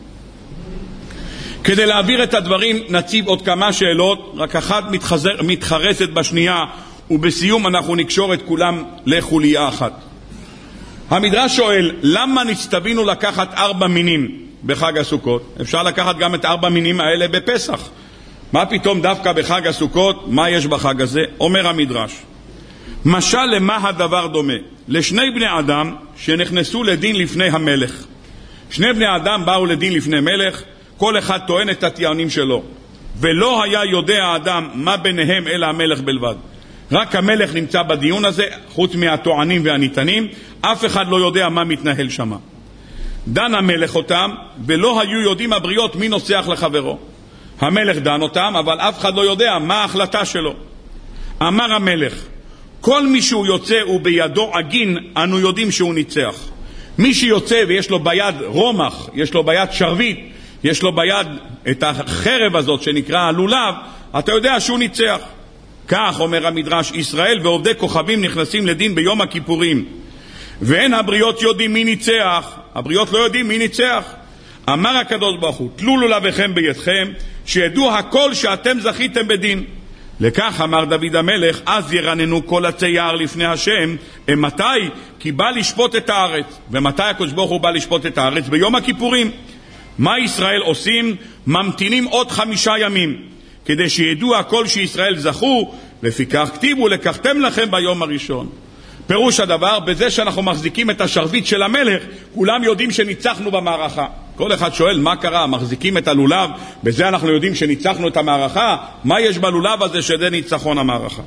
כדי להעביר את הדברים נציב עוד כמה שאלות, רק אחת מתחזר, מתחרסת בשנייה, ובסיום אנחנו נקשור את כולם לחוליה אחת. המדרש שואל, למה נצטווינו לקחת ארבע מינים בחג הסוכות? אפשר לקחת גם את ארבע מינים האלה בפסח. מה פתאום דווקא בחג הסוכות? מה יש בחג הזה? אומר המדרש, משל למה הדבר דומה? לשני בני אדם שנכנסו לדין לפני המלך. שני בני אדם באו לדין לפני מלך, כל אחד טוען את הטענים שלו, ולא היה יודע האדם מה ביניהם אלא המלך בלבד. רק המלך נמצא בדיון הזה, חוץ מהטוענים והניתנים, אף אחד לא יודע מה מתנהל שם. דן המלך אותם, ולא היו יודעים הבריות מי נוסח לחברו. המלך דן אותם, אבל אף אחד לא יודע מה ההחלטה שלו. אמר המלך, כל מי שהוא יוצא ובידו עגין, אנו יודעים שהוא ניצח. מי שיוצא ויש לו ביד רומח, יש לו ביד שרבית, יש לו ביד את החרב הזאת שנקרא הלולב, אתה יודע שהוא ניצח. כך אומר המדרש, ישראל ועובדי כוכבים נכנסים לדין ביום הכיפורים, ואין הבריות יודעים מי ניצח. הבריות לא יודעים מי ניצח. אמר הקדוש ברוך הוא, תלו לולבכם בידכם, שידעו הכל שאתם זכיתם בדין. לכך אמר דוד המלך, אז ירננו כל עצי יער לפני השם. מתי? כי בא לשפוט את הארץ. ומתי הקדוש ברוך הוא בא לשפוט את הארץ? ביום הכיפורים. מה ישראל עושים? ממתינים עוד חמישה ימים, כדי שידעו הכל שישראל זכו, לפיכך כתיבו לקחתם לכם ביום הראשון. פירוש הדבר, בזה שאנחנו מחזיקים את השרביט של המלך, כולם יודעים שניצחנו במערכה. כל אחד שואל, מה קרה? מחזיקים את הלולב, בזה אנחנו יודעים שניצחנו את המערכה? מה יש בלולב הזה שזה ניצחון המערכה?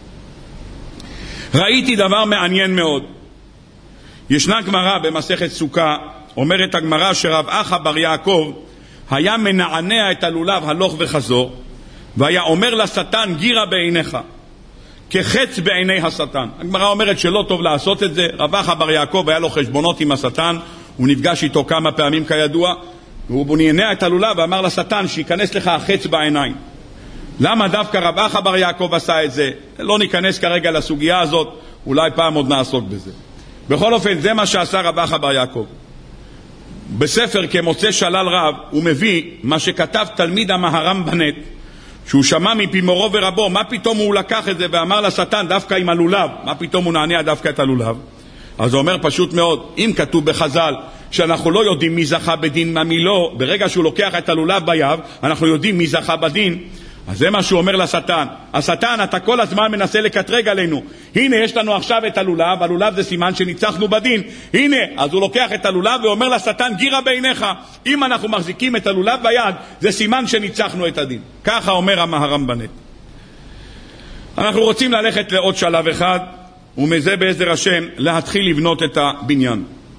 ראיתי דבר מעניין מאוד. ישנה גמרא במסכת סוכה, אומרת הגמרא שרב אחא בר יעקב היה מנענע את הלולב הלוך וחזור, והיה אומר לשטן, גירה בעיניך, כחץ בעיני השטן. הגמרא אומרת שלא טוב לעשות את זה. רב אחא בר יעקב היה לו חשבונות עם השטן, הוא נפגש איתו כמה פעמים כידוע, והוא נענע את הלולב ואמר לשטן שיכנס לך החץ בעיניים. למה דווקא רב אחא בר יעקב עשה את זה? לא ניכנס כרגע לסוגיה הזאת, אולי פעם עוד נעסוק בזה. בכל אופן, זה מה שעשה רב אחא בר יעקב. בספר כמוצא שלל רב הוא מביא מה שכתב תלמיד המהר"ם בנט, שהוא שמע מפי מורו ורבו. מה פתאום הוא לקח את זה ואמר לשטן דווקא עם הלולב? מה פתאום הוא נענע דווקא את הלולב? אז הוא אומר פשוט מאוד, אם כתוב בחז"ל שאנחנו לא יודעים מי זכה בדין מי לא, ברגע שהוא לוקח את הלולב ביד אנחנו יודעים מי זכה בדין. אז זה מה שהוא אומר לשטן, השטן, אתה כל הזמן מנסה לקטרג עלינו, הנה יש לנו עכשיו את הלולב, הלולב זה סימן שניצחנו בדין, הנה. אז הוא לוקח את הלולב ואומר לשטן, גירה בעיניך, אם אנחנו מחזיקים את הלולב ביד זה סימן שניצחנו את הדין. ככה אומר המהר"ם בנט. אנחנו רוצים ללכת לעוד שלב אחד, ומזה בעזר השם להתחיל לבנות את הבניין.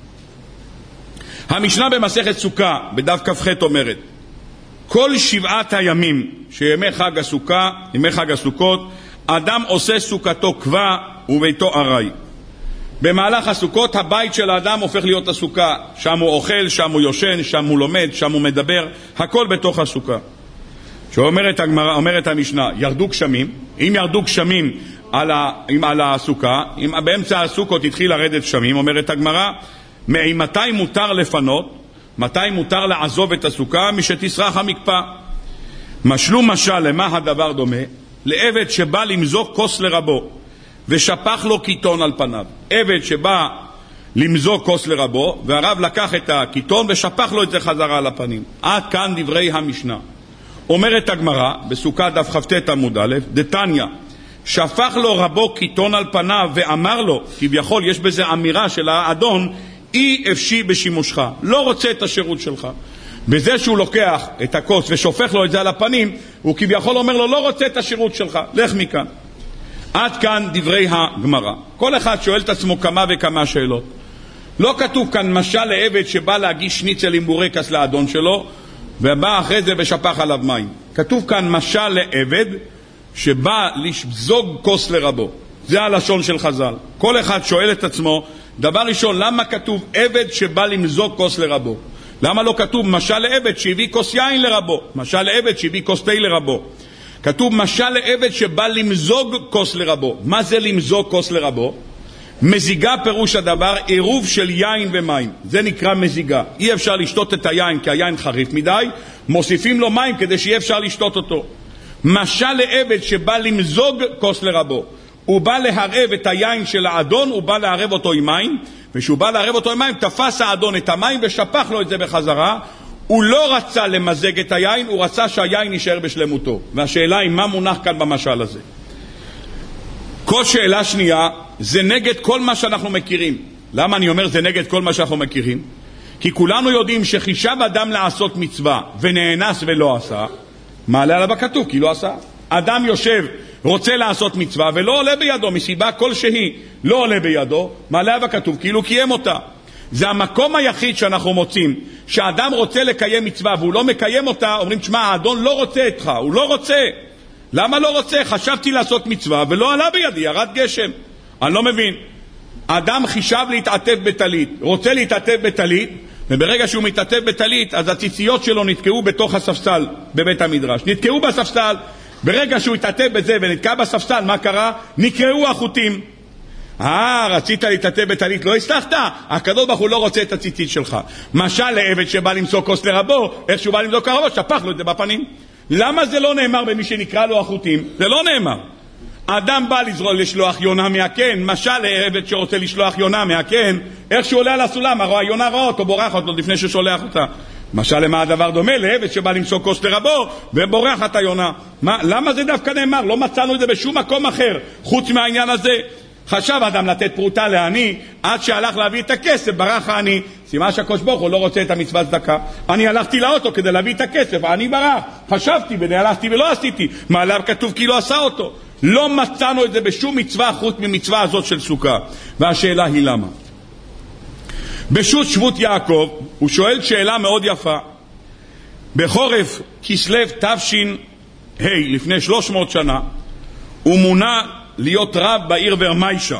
המשנה במסכת סוכה בדף כ"ח אומרת, כל שבעת הימים שימי חג הסוכה, ימי חג הסוכות, אדם עושה סוכתו קבע וביתו ארעי. במהלך הסוכות הבית של האדם הופך להיות הסוכה, שם הוא אוכל, שם הוא יושן, שם הוא לומד, שם הוא מדבר, הכל בתוך הסוכה. שאומרת הגמרא, אומרת המשנה, ירדו גשמים. אם ירדו גשמים על, ה, על הסוכה, אם באמצע הסוכות התחיל לרדת גשמים, אומרת הגמרא, מתי מותר לפנות? מתי מותר לעזוב את הסוכה? משתסרח המקפא. משלו משל למה הדבר דומה? לעבד שבא למזוג כוס לרבו ושפך לו קיטון על פניו. עבד שבא למזוג כוס לרבו והרב לקח את הקיטון ושפך לו את זה חזרה על הפנים. עד כאן דברי המשנה. אומרת הגמרא בסוכה דף כ"ט עמוד א', דתניא, שפך לו רבו קיטון על פניו ואמר לו, כביכול יש בזה אמירה של האדון, אי אפשי בשימושך, לא רוצה את השירות שלך. בזה שהוא לוקח את הכוס ושופך לו את זה על הפנים, הוא כביכול אומר לו, לא רוצה את השירות שלך, לך מכאן. עד כאן דברי הגמרא. כל אחד שואל את עצמו כמה וכמה שאלות. לא כתוב כאן משל לעבד שבא להגיש שניצל עם בורקס לאדון שלו ובא אחרי זה ושפך עליו מים. כתוב כאן משל לעבד שבא לשזוג כוס לרבו. זה הלשון של חז"ל. כל אחד שואל את עצמו, דבר ראשון, למה כתוב עבד שבא למזוג כוס לרבו? למה לא כתוב משל לעבד שהביא כוס יין לרבו? משל לעבד שהביא כוס תה לרבו. כתוב משל לעבד שבא למזוג כוס לרבו. מה זה למזוג כוס לרבו? מזיגה פירוש הדבר עירוב של יין ומים, זה נקרא מזיגה. אי אפשר לשתות את היין כי היין חריף מדי, מוסיפים לו מים כדי שיהיה אפשר לשתות אותו. משל לעבד שבא למזוג כוס לרבו, הוא בא להרעב את היין של האדון, הוא בא להרעב אותו עם מים, ושהוא בא לערב אותו עם מים, תפס האדון את המים ושפך לו את זה בחזרה. הוא לא רצה למזג את היין, הוא רצה שהיין יישאר בשלמותו. והשאלה היא מה מונח כאן במשל הזה. כל שאלה שנייה זה נגד כל מה שאנחנו מכירים. למה אני אומר זה נגד כל מה שאנחנו מכירים? כי כולנו יודעים שחישב אדם לעשות מצווה ונאנס ולא עשה, מעלה עליו הכתוב כי לא עשה. אדם יושב רוצה לעשות מצווה ולא עולה בידו מסיבה כלשהי, לא עולה בידו, מעלה עליו הכתוב כאילו קיים אותה. זה המקום היחיד שאנחנו מוצאים שאדם רוצה לקיים מצווה והוא לא מקיים אותה, אומרים תשמע האדון לא רוצה איתך, הוא לא רוצה. למה לא רוצה? חשבתי לעשות מצווה ולא עלה בידי, ירד גשם. אני לא מבין. אדם חישב להתעטף בטלית, רוצה להתעטף בטלית, וברגע שהוא מתעטף בטלית אז הציציות שלו נתקעו בתוך הספסל בבית המדרש, נתקעו בספסל. ברגע שהוא התעטף בזה ונתקע בספסל, מה קרה? נקרעו החוטים. אה, רצית להתעטף בטלית, לא הצלחת? הקדוש ברוך הוא לא רוצה את הציצית שלך. משל לעבד שבא למצוא כוס לרבו, איך שהוא בא למצוא קרבו, שפך לו את זה בפנים. למה זה לא נאמר במי שנקרא לו החוטים? זה לא נאמר. אדם בא לשלוח יונה מהקן, משל לעבד שרוצה לשלוח יונה מהקן, איך שהוא עולה על הסולם, היונה רואה אותו, בורח אותו לפני ששולח אותה. משל למה הדבר דומה? לעבד שבא למצוא כוס לרבו ובורח את היונה. מה, למה זה דווקא נאמר? לא מצאנו את זה בשום מקום אחר חוץ מהעניין הזה. חשב אדם לתת פרוטה לעני, עד שהלך להביא את הכסף ברח העני. סימן שהקדוש ברוך הוא לא רוצה את המצווה צדקה. אני הלכתי לאוטו כדי להביא את הכסף, העני ברח. חשבתי ונהלכתי ולא עשיתי, מעליו כתוב כי לא עשה אותו. לא מצאנו את זה בשום מצווה חוץ ממצווה הזאת של סוכה. והשאלה היא למה? בשו"ת שבות יעקב הוא שואל שאלה מאוד יפה. בחורף כסלו תש"ה, לפני שלוש מאות שנה, הוא מונה להיות רב בעיר ורמיישה.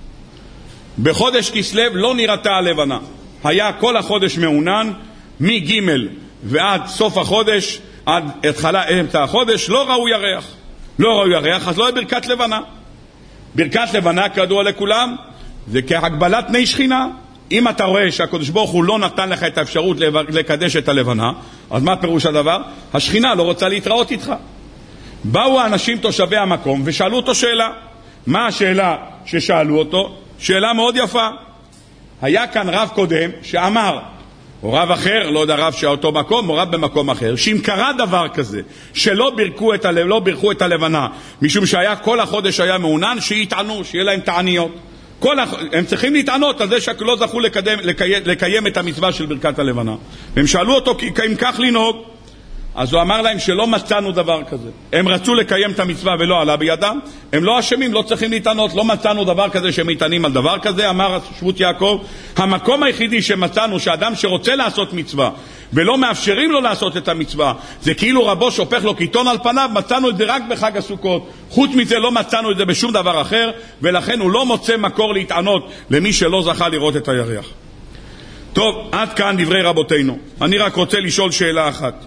בחודש כסלו לא נראתה הלבנה, היה כל החודש מעונן, מג' ועד סוף החודש, עד התחלה אמצע החודש, לא ראו ירח. לא ראו ירח, אז לא היה ברכת לבנה. ברכת לבנה כידוע לכולם זה כהגבלת פני שכינה. אם אתה רואה שהקדוש ברוך הוא לא נתן לך את האפשרות לקדש את הלבנה, אז מה פירוש הדבר? השכינה לא רוצה להתראות איתך. באו האנשים תושבי המקום ושאלו אותו שאלה. מה השאלה ששאלו אותו? שאלה מאוד יפה. היה כאן רב קודם שאמר, או רב אחר, לא יודע רב שאותו מקום, או רב במקום אחר, שאם קרה דבר כזה, שלא בירכו את, הלב, לא בירכו את הלבנה, משום שהיה כל החודש היה מעונן, שיתענו, שיהיה להם תעניות. כל הח... הם צריכים להתענות על זה שלא זכו לקדם, לקיים, לקיים את המצווה של ברכת הלבנה. והם שאלו אותו אם כך לנהוג. אז הוא אמר להם שלא מצאנו דבר כזה. הם רצו לקיים את המצווה ולא עלה בידם, הם לא אשמים, לא צריכים להתענות, לא מצאנו דבר כזה שהם מתענים על דבר כזה. אמר שבות יעקב, המקום היחידי שמצאנו שאדם שרוצה לעשות מצווה ולא מאפשרים לו לעשות את המצווה, זה כאילו רבו שופך לו קיטון על פניו, מצאנו את זה רק בחג הסוכות. חוץ מזה לא מצאנו את זה בשום דבר אחר, ולכן הוא לא מוצא מקור להתענות למי שלא זכה לראות את הירח. טוב, עד כאן דברי רבותינו. אני רק רוצה לשאול שאלה אחת.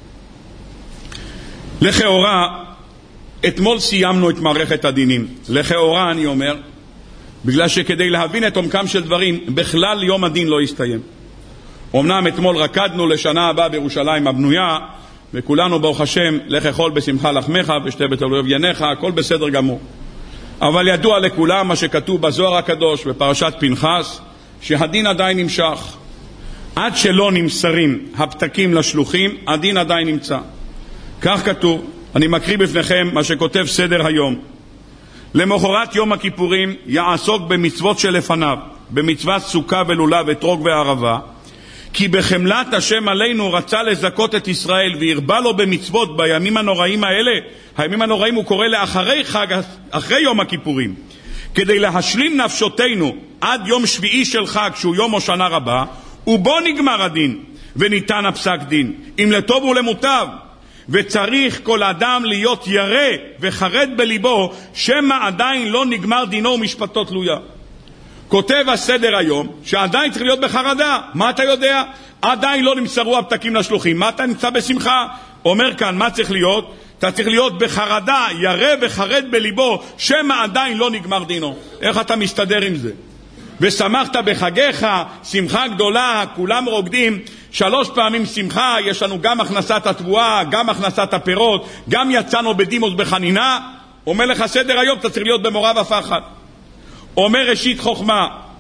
לכאורה, אתמול סיימנו את מערכת הדינים. לכאורה אני אומר, בגלל שכדי להבין את עומקם של דברים, בכלל יום הדין לא יסתיים. אמנם אתמול רקדנו לשנה הבאה בירושלים הבנויה, וכולנו ברוך השם, לך אכול בשמחה לחמך ושתה בטוב יניך, הכל בסדר גמור. אבל ידוע לכולם מה שכתוב בזוהר הקדוש בפרשת פנחס, שהדין עדיין נמשך. עד שלא נמסרים הפתקים לשלוחים, הדין עדיין נמצא. כך כתוב, אני מקריא בפניכם מה שכותב סדר היום. למחרת יום הכיפורים יעסוק במצוות שלפניו, במצוות סוכה ולולה וטרוג וערבה, כי בחמלת השם עלינו רצה לזכות את ישראל והרבה לו במצוות בימים הנוראים האלה. הימים הנוראים הוא קורא לאחרי חג, אחרי יום הכיפורים, כדי להשלים נפשותנו עד יום שביעי של חג שהוא יום הושענא רבה, ובו נגמר הדין וניתן הפסק דין, אם לטוב ולמוטב. וצריך כל אדם להיות ירא וחרד בליבו שמא עדיין לא נגמר דינו ומשפטו תלויה. כותב הסדר היום שעדיין צריך להיות בחרדה. מה אתה יודע? עדיין לא נמסרו הפתקים לשלוחים, מה אתה נמצא בשמחה? אומר כאן מה צריך להיות? אתה צריך להיות בחרדה, ירא וחרד בליבו שמא עדיין לא נגמר דינו. איך אתה מסתדר עם זה? ושמחת בחגיך, שמחה גדולה, כולם רוקדים. שלוש פעמים שמחה, יש לנו גם הכנסת התבואה, גם הכנסת הפירות, גם יצאנו בדימוס בחנינה. אומר לך סדר היום, אתה צריך להיות במורא ופחד. אומר ראשית חוכמה,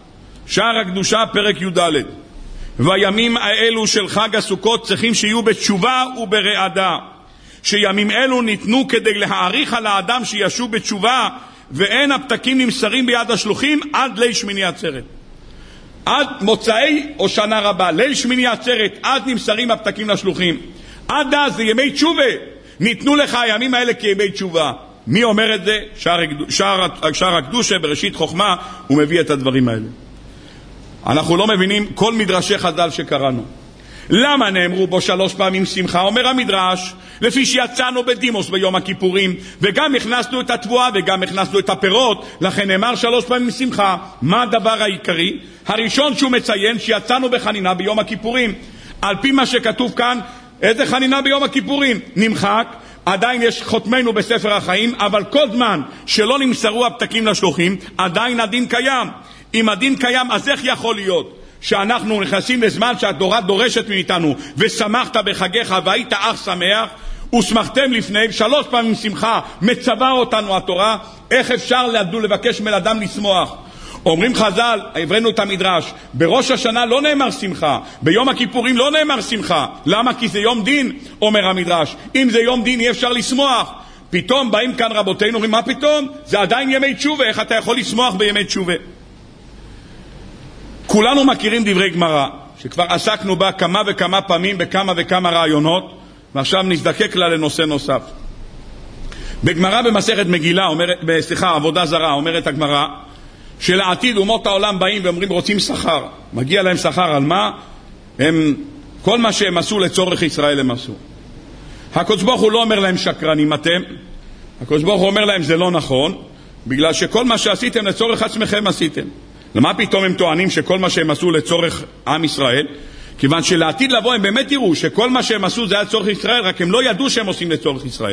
שער הקדושה פרק י"ד. והימים האלו של חג הסוכות צריכים שיהיו בתשובה וברעדה, שימים אלו ניתנו כדי להעריך על האדם שישוב בתשובה, ואין הפתקים נמסרים ביד השלוחים עד ליל שמיני עצרת. עד מוצאי או שנה רבה, ליל שמיני עצרת, עד נמסרים הפתקים לשלוחים. עד אז זה ימי תשובה, ניתנו לך הימים האלה כימי תשובה. מי אומר את זה? שער, שער, שער הקדושה בראשית חוכמה, הוא מביא את הדברים האלה. אנחנו לא מבינים כל מדרשי חז"ל שקראנו. למה נאמרו בו שלוש פעמים שמחה? אומר המדרש, לפי שיצאנו בדימוס ביום הכיפורים, וגם הכנסנו את התבואה וגם הכנסנו את הפירות, לכן נאמר שלוש פעמים שמחה. מה הדבר העיקרי? הראשון שהוא מציין, שיצאנו בחנינה ביום הכיפורים. על פי מה שכתוב כאן, איזה חנינה ביום הכיפורים? נמחק, עדיין יש חותמנו בספר החיים, אבל כל זמן שלא נמסרו הפתקים לשלוחים, עדיין הדין קיים. אם הדין קיים, אז איך יכול להיות שאנחנו נכנסים לזמן שהתורה דורשת מאיתנו, ושמחת בחגיך והיית אך שמח, ושמחתם לפני, שלוש פעמים שמחה מצווה אותנו התורה, איך אפשר לדו לבקש מלאדם לשמוח? אומרים חז"ל, הבאנו את המדרש, בראש השנה לא נאמר שמחה, ביום הכיפורים לא נאמר שמחה. למה? כי זה יום דין, אומר המדרש. אם זה יום דין אי אפשר לשמוח. פתאום באים כאן רבותינו, אומרים, מה פתאום? זה עדיין ימי תשובה, איך אתה יכול לשמוח בימי תשובה? כולנו מכירים דברי גמרא, שכבר עסקנו בה כמה וכמה פעמים בכמה וכמה רעיונות, ועכשיו נזדקק לה לנושא נוסף. בגמרא במסכת מגילה, אומרת, סליחה, עבודה זרה, אומרת הגמרא, שלעתיד אומות העולם באים ואומרים רוצים שכר. מגיע להם שכר על מה? הם, כל מה שהם עשו לצורך ישראל הם עשו. הקדוש ברוך הוא לא אומר להם שקרנים אתם, הקדוש ברוך הוא אומר להם זה לא נכון, בגלל שכל מה שעשיתם לצורך עצמכם עשיתם. למה פתאום הם טוענים שכל מה שהם עשו לצורך עם ישראל? כיוון שלעתיד לבוא הם באמת יראו שכל מה שהם עשו זה היה לצורך ישראל, רק הם לא ידעו שהם עושים לצורך ישראל.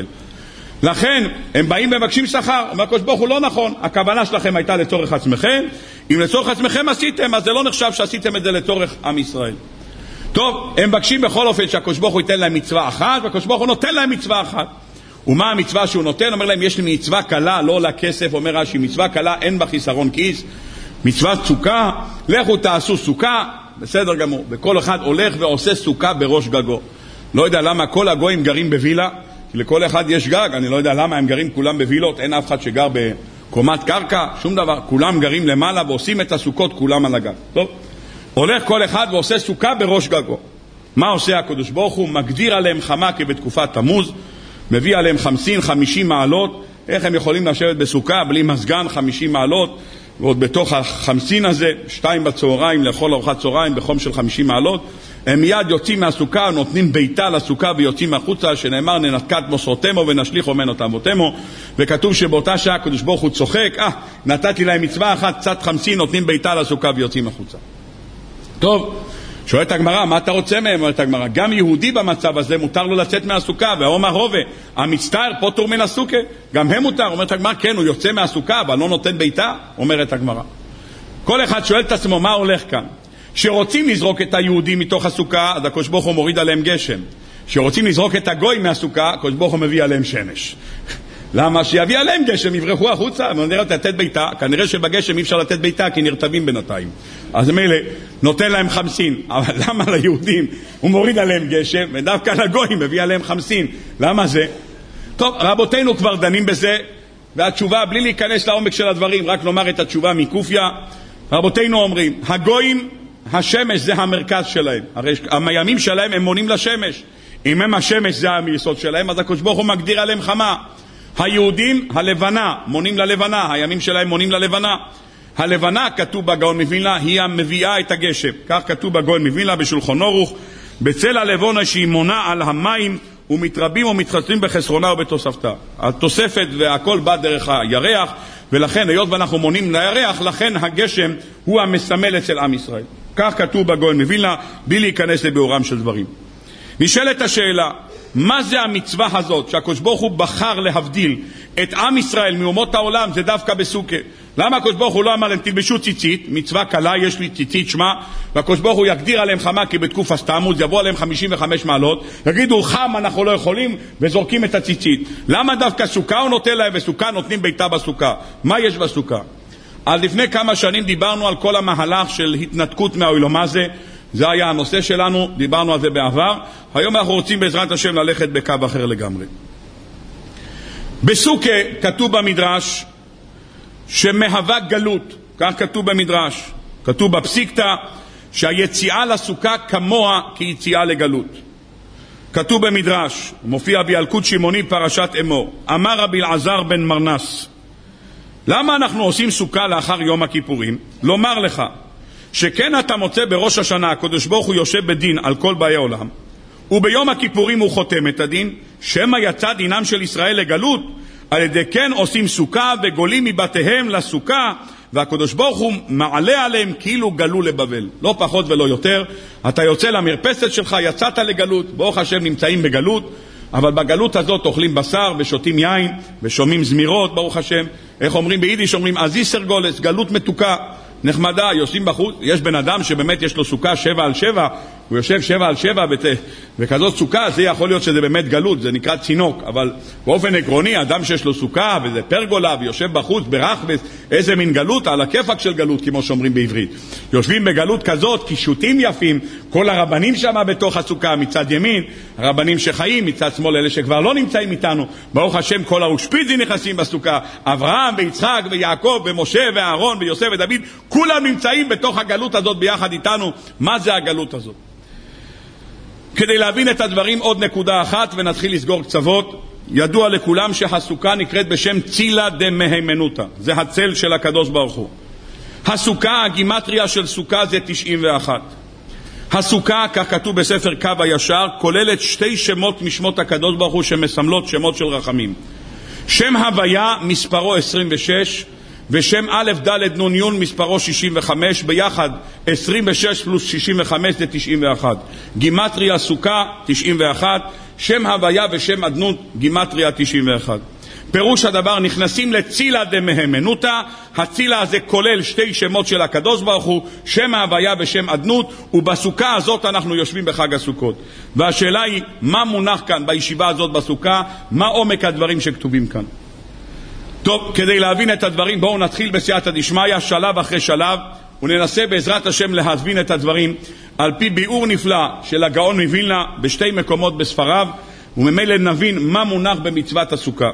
לכן הם באים ומבקשים שכר. אומר הקדוש ברוך הוא לא נכון, הכוונה שלכם הייתה לצורך עצמכם, אם לצורך עצמכם עשיתם אז זה לא נחשב שעשיתם את זה לצורך עם ישראל. טוב, הם מבקשים בכל אופן שהקדוש ברוך הוא ייתן להם מצווה אחת, והקדוש ברוך הוא נותן להם מצווה אחת. ומה המצווה שהוא נותן? אומר להם יש לי מצווה קלה, לא עולה כסף. אומר רש"י, מצווה קלה אין בה חיסרון כיס, מצוות סוכה, לכו תעשו סוכה. בסדר גמור, וכל אחד הולך ועושה סוכה בראש גגו. לא יודע למה כל הגויים גרים בווילה, כי לכל אחד יש גג, אני לא יודע למה הם גרים כולם בווילות, אין אף אחד שגר בקומת קרקע, שום דבר, כולם גרים למעלה ועושים את הסוכות כולם על הגג. טוב, הולך כל אחד ועושה סוכה בראש גגו. מה עושה הקדוש ברוך הוא? מגדיר עליהם חמה כבתקופת תמוז, מביא עליהם חמסין, חמישים מעלות. איך הם יכולים לשבת בסוכה בלי מזגן חמישים מעלות? ועוד בתוך החמסין הזה, שתיים בצהריים, לאכול ארוחת צהריים בחום של חמישים מעלות, הם מיד יוצאים מהסוכה, נותנים ביתה לסוכה ויוצאים החוצה, שנאמר ננקת מוסרותמו ונשליך ממנו תאוותמו, וכתוב שבאותה שעה הקדוש ברוך הוא צוחק, אה, נתתי להם מצווה אחת, קצת חמסין, נותנים ביתה לסוכה ויוצאים החוצה. טוב, שואלת הגמרא, מה אתה רוצה מהם? אומרת הגמרא, גם יהודי במצב הזה מותר לו לצאת מהסוכה, והאומר הווה, המצטער פוטר מן הסוכה, גם הם מותר. אומרת הגמרא, כן, הוא יוצא מהסוכה, אבל לא נותן ביתה, אומרת הגמרא. כל אחד שואל את עצמו, מה הולך כאן? שרוצים לזרוק את היהודים מתוך הסוכה, אז הקדוש ברוך הוא מוריד עליהם גשם. שרוצים לזרוק את הגוי מהסוכה, הקדוש ברוך הוא מביא עליהם שמש. למה? שיביא עליהם גשם, יברחו החוצה, ונראה לתת ביתה. כנראה שבגשם אי אפשר לתת ביתה, כי נרטבים בינתיים. אז מילא, נותן להם חמסין. אבל למה ליהודים הוא מוריד עליהם גשם, ודווקא לגויים מביא עליהם חמסין? למה זה? טוב, רבותינו כבר דנים בזה, והתשובה, בלי להיכנס לעומק של הדברים, רק לומר את התשובה מקופיה. רבותינו אומרים, הגויים, השמש זה המרכז שלהם. הרי הימים שלהם הם מונים לשמש. אם הם השמש זה היסוד שלהם, אז הקדוש ברוך הוא מגדיר עליהם חמה. היהודים, הלבנה, מונים ללבנה, הימים שלהם מונים ללבנה. הלבנה, כתוב בגאון מווילנה, היא המביאה את הגשם. כך כתוב בגאון מווילנה בשולחן ערוך, בצל הלבונה שהיא מונה על המים ומתרבים ומתחסרים בחסרונה ובתוספתה. התוספת והכל בא דרך הירח, ולכן היות ואנחנו מונים לירח, לכן הגשם הוא המסמל אצל עם ישראל. כך כתוב בגאון מווילנה, בלי להיכנס לביאורם של דברים. נשאלת השאלה, מה זה המצווה הזאת שהקדוש ברוך הוא בחר להבדיל את עם ישראל מאומות העולם? זה דווקא בסוכה. למה הקדוש ברוך הוא לא אמר להם תלבשו ציצית, מצווה קלה, יש לי ציצית שמה, והקדוש ברוך הוא יגדיר עליהם חמה כי בתקופה תמוז יבוא עליהם חמישים וחמש מעלות, יגידו חם אנחנו לא יכולים וזורקים את הציצית. למה דווקא סוכה הוא נותן להם וסוכה נותנים ביתה בסוכה? מה יש בסוכה? אז לפני כמה שנים דיברנו על כל המהלך של התנתקות מהעולם הזה, זה היה הנושא שלנו, דיברנו על זה בעבר. היום אנחנו רוצים בעזרת השם ללכת בקו אחר לגמרי. בסוכה כתוב במדרש שמהווה גלות, כך כתוב במדרש, כתוב בפסיקתא שהיציאה לסוכה כמוה כיציאה לגלות. כתוב במדרש, מופיע בילקוט שמעוני פרשת אמור, אמר רבי אלעזר בן מרנס, למה אנחנו עושים סוכה לאחר יום הכיפורים? לומר לך שכן אתה מוצא בראש השנה הקדוש ברוך הוא יושב בדין על כל באי עולם, וביום הכיפורים הוא חותם את הדין, שמא יצא דינם של ישראל לגלות, על ידי כן עושים סוכה וגולים מבתיהם לסוכה, והקדוש ברוך הוא מעלה עליהם כאילו גלו לבבל. לא פחות ולא יותר. אתה יוצא למרפסת שלך, יצאת לגלות, ברוך השם נמצאים בגלות, אבל בגלות הזאת אוכלים בשר ושותים יין ושומעים זמירות, ברוך השם. איך אומרים ביידיש? אומרים אזיסר גולס, גלות מתוקה, נחמדה, יושבים בחוץ. יש בן אדם שבאמת יש לו סוכה שבע על שבע, הוא יושב שבע על שבע בת... וכזאת סוכה, זה יכול להיות שזה באמת גלות, זה נקרא צינוק, אבל באופן עקרוני, אדם שיש לו סוכה וזה פרגולה ויושב בחוץ ברחבס, איזה מין גלות? על הכיפק של גלות, כמו שאומרים בעברית. יושבים בגלות כזאת, קישוטים יפים, כל הרבנים שם בתוך הסוכה, מצד ימין, הרבנים שחיים, מצד שמאל אלה שכבר לא נמצאים איתנו, ברוך השם כל האושפיזים נכנסים בסוכה, אברהם ויצחק ויעקב ומשה ואהרון ויוסף ודוד, כולם נמצאים בתוך הגלות הזאת ביחד איתנו. מה זה הגלות הזאת? כדי להבין את הדברים עוד נקודה אחת ונתחיל לסגור קצוות. ידוע לכולם שהסוכה נקראת בשם צילה דמהימנותא, זה הצל של הקדוש ברוך הוא. הסוכה, הגימטריה של סוכה זה תשעים ואחת. הסוכה, כך כתוב בספר קו הישר, כוללת שתי שמות משמות הקדוש ברוך הוא שמסמלות שמות של רחמים. שם הוויה מספרו עשרים ושש, ושם א' ד' נ' י' מספרו שישים וחמש, ביחד עשרים ושש פלוס שישים וחמש זה תשעים ואחת. גימטריה סוכה תשעים ואחת, שם הוויה ושם אדנות גימטריה תשעים ואחת. פירוש הדבר, נכנסים לצילה דמהימנותא, הצילה הזה כולל שתי שמות של הקדוש ברוך הוא, שם ההוויה ושם אדנות, ובסוכה הזאת אנחנו יושבים בחג הסוכות. והשאלה היא, מה מונח כאן בישיבה הזאת בסוכה? מה עומק הדברים שכתובים כאן? טוב, כדי להבין את הדברים, בואו נתחיל בסייעתא דשמיא, שלב אחרי שלב, וננסה בעזרת השם להבין את הדברים על פי ביאור נפלא של הגאון מווילנה בשתי מקומות בספריו, וממילא נבין מה מונח במצוות הסוכה.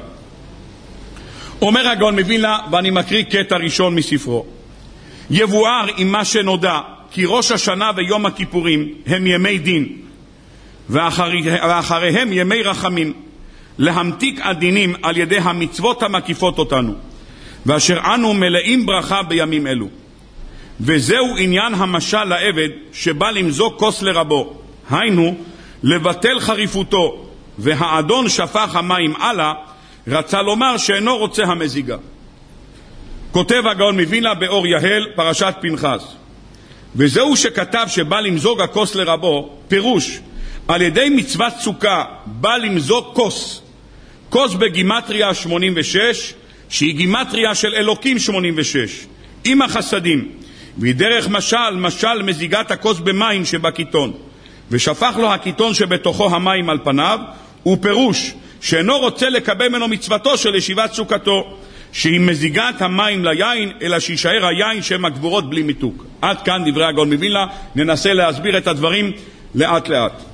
אומר הגאון מווילנה, ואני מקריא קטע ראשון מספרו, יבואר עם מה שנודע כי ראש השנה ויום הכיפורים הם ימי דין, ואחרי, ואחריהם ימי רחמים, להמתיק הדינים על ידי המצוות המקיפות אותנו, ואשר אנו מלאים ברכה בימים אלו. וזהו עניין המשל לעבד שבא למזוג כוס לרבו, היינו לבטל חריפותו, והאדון שפך המים עלה, רצה לומר שאינו רוצה המזיגה. כותב הגאון מווילנה באור יהל פרשת פנחס, וזהו שכתב שבא למזוג הכוס לרבו, פירוש על ידי מצוות סוכה בא למזוג כוס, כוס בגימטריה שמונים ושש, שהיא גימטריה של אלוקים שמונים ושש, עם החסדים, ודרך משל, משל מזיגת הכוס במים שבקיתון, ושפך לו הקיתון שבתוכו המים על פניו, הוא פירוש שאינו רוצה לקבל ממנו מצוותו של ישיבת סוכתו, שהיא מזיגת המים ליין, אלא שישאר היין שהם הגבורות בלי מיתוק. עד כאן דברי הגאון מווילנה, ננסה להסביר את הדברים לאט לאט.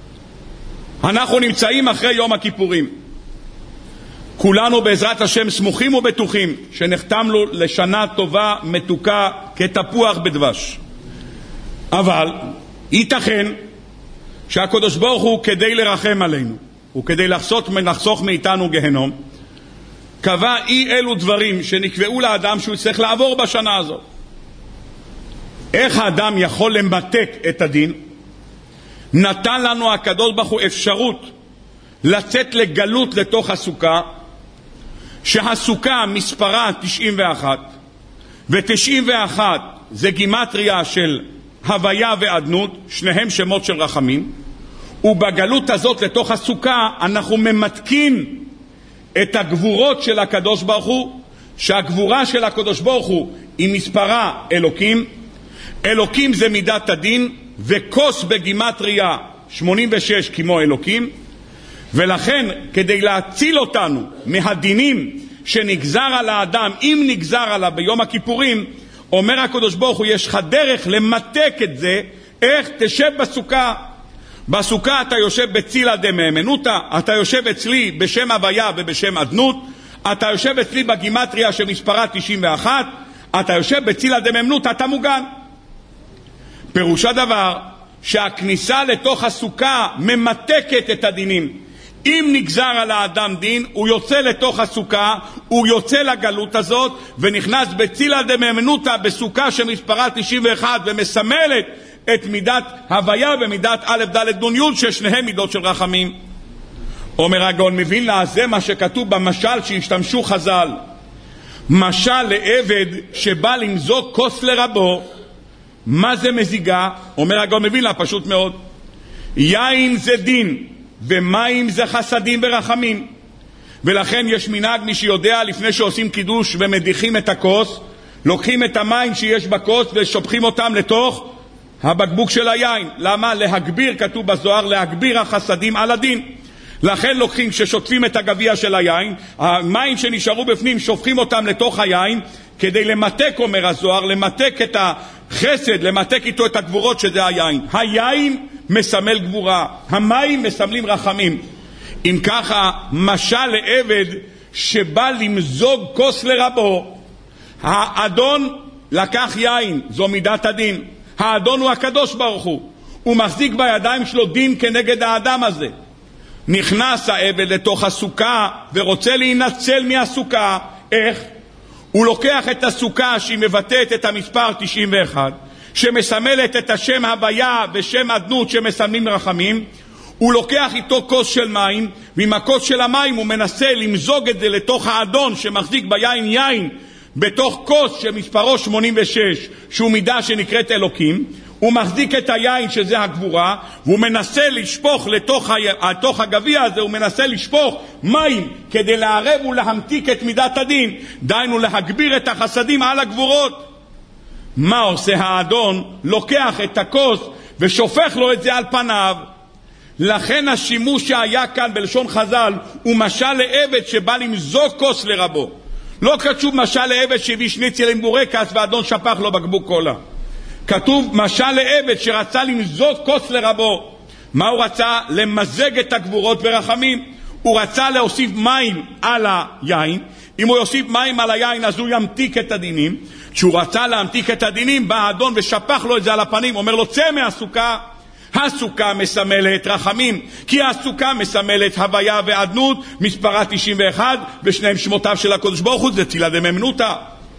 אנחנו נמצאים אחרי יום הכיפורים, כולנו בעזרת השם סמוכים ובטוחים שנחתמנו לשנה טובה מתוקה כתפוח בדבש, אבל ייתכן שהקדוש ברוך הוא כדי לרחם עלינו וכדי לחסוך, לחסוך מאיתנו גהנום, קבע אי אלו דברים שנקבעו לאדם שהוא צריך לעבור בשנה הזאת. איך האדם יכול למתק את הדין? נתן לנו הקדוש ברוך הוא אפשרות לצאת לגלות לתוך הסוכה, שהסוכה מספרה תשעים ואחת, ו-תשעים ואחת זה גימטריה של הוויה ואדנות, שניהם שמות של רחמים, ובגלות הזאת לתוך הסוכה אנחנו ממתקים את הגבורות של הקדוש ברוך הוא, שהגבורה של הקדוש ברוך הוא היא מספרה אלוקים, אלוקים זה מידת הדין, וכוס בגימטריה שמונים ושש כמו אלוקים, ולכן כדי להציל אותנו מהדינים שנגזר על האדם, אם נגזר עליו ביום הכיפורים, אומר הקדוש ברוך הוא, יש לך דרך למתק את זה. איך? תשב בסוכה. בסוכה אתה יושב בצילה דמהימנותא, אתה יושב אצלי בשם הוויה ובשם אדנות, אתה יושב אצלי בגימטריה שמספרה תשעים ואחת, אתה יושב בצילה דמהימנותא, אתה מוגן. פירוש הדבר שהכניסה לתוך הסוכה ממתקת את הדינים. אם נגזר על האדם דין, הוא יוצא לתוך הסוכה, הוא יוצא לגלות הזאת ונכנס בצילה דמהימנותא בסוכה שמספרה תשעים ואחת ומסמלת את מידת הוויה ומידת א' ד' נ' י' ששניהם מידות של רחמים. אומר הגאון מווילנה, זה מה שכתוב במשל שהשתמשו חז"ל. משל לעבד שבא למזוג כוס לרבו. מה זה מזיגה? אומר הגאון מווילנה, פשוט מאוד. יין זה דין ומים זה חסדים ורחמים, ולכן יש מנהג, מי שיודע, לפני שעושים קידוש ומדיחים את הכוס, לוקחים את המים שיש בכוס ושופכים אותם לתוך הבקבוק של היין. למה? להגביר, כתוב בזוהר, להגביר החסדים על הדין. לכן לוקחים, כששוטפים את הגביע של היין, המים שנשארו בפנים שופכים אותם לתוך היין, כדי למתק, אומר הזוהר, למתק את החסד, למתק איתו את הגבורות, שזה היין. היין מסמל גבורה, המים מסמלים רחמים. אם ככה, משל לעבד שבא למזוג כוס לרבו. האדון לקח יין, זו מידת הדין. האדון הוא הקדוש ברוך הוא, הוא מחזיק בידיים שלו דין כנגד האדם הזה. נכנס העבד לתוך הסוכה ורוצה להינצל מהסוכה. איך? הוא לוקח את הסוכה שהיא מבטאת את המספר תשעים ואחת, שמסמלת את השם הוויה ושם אדנות שמסמלים רחמים. הוא לוקח איתו כוס של מים, ועם הכוס של המים הוא מנסה למזוג את זה לתוך האדון שמחזיק ביין יין, בתוך כוס שמספרו שמונים ושש, שהוא מידה שנקראת אלוקים. הוא מחזיק את היין שזה הגבורה, והוא מנסה לשפוך לתוך, ה... לתוך הגביע הזה, הוא מנסה לשפוך מים כדי לערב ולהמתיק את מידת הדין, דיינו להגביר את החסדים על הגבורות. מה עושה האדון? לוקח את הכוס ושופך לו את זה על פניו. לכן השימוש שהיה כאן בלשון חז"ל הוא משל לעבד שבא למזוג כוס לרבו. לא כתוב משל לעבד שהביא שניצל עם בורקס והאדון שפך לו בקבוק קולה. כתוב משל לעבד שרצה למזוג כוס לרבו. מה הוא רצה? למזג את הגבורות ורחמים. הוא רצה להוסיף מים על היין. אם הוא יוסיף מים על היין אז הוא ימתיק את הדינים. כשהוא רצה להמתיק את הדינים בא האדון ושפך לו את זה על הפנים. אומר לו, צא מהסוכה. הסוכה מסמלת רחמים, כי הסוכה מסמלת הוויה ואדנות, מספרה תשעים ואחת, ושניהם שמותיו של הקדוש ברוך הוא, זה צילה דמהימנותא.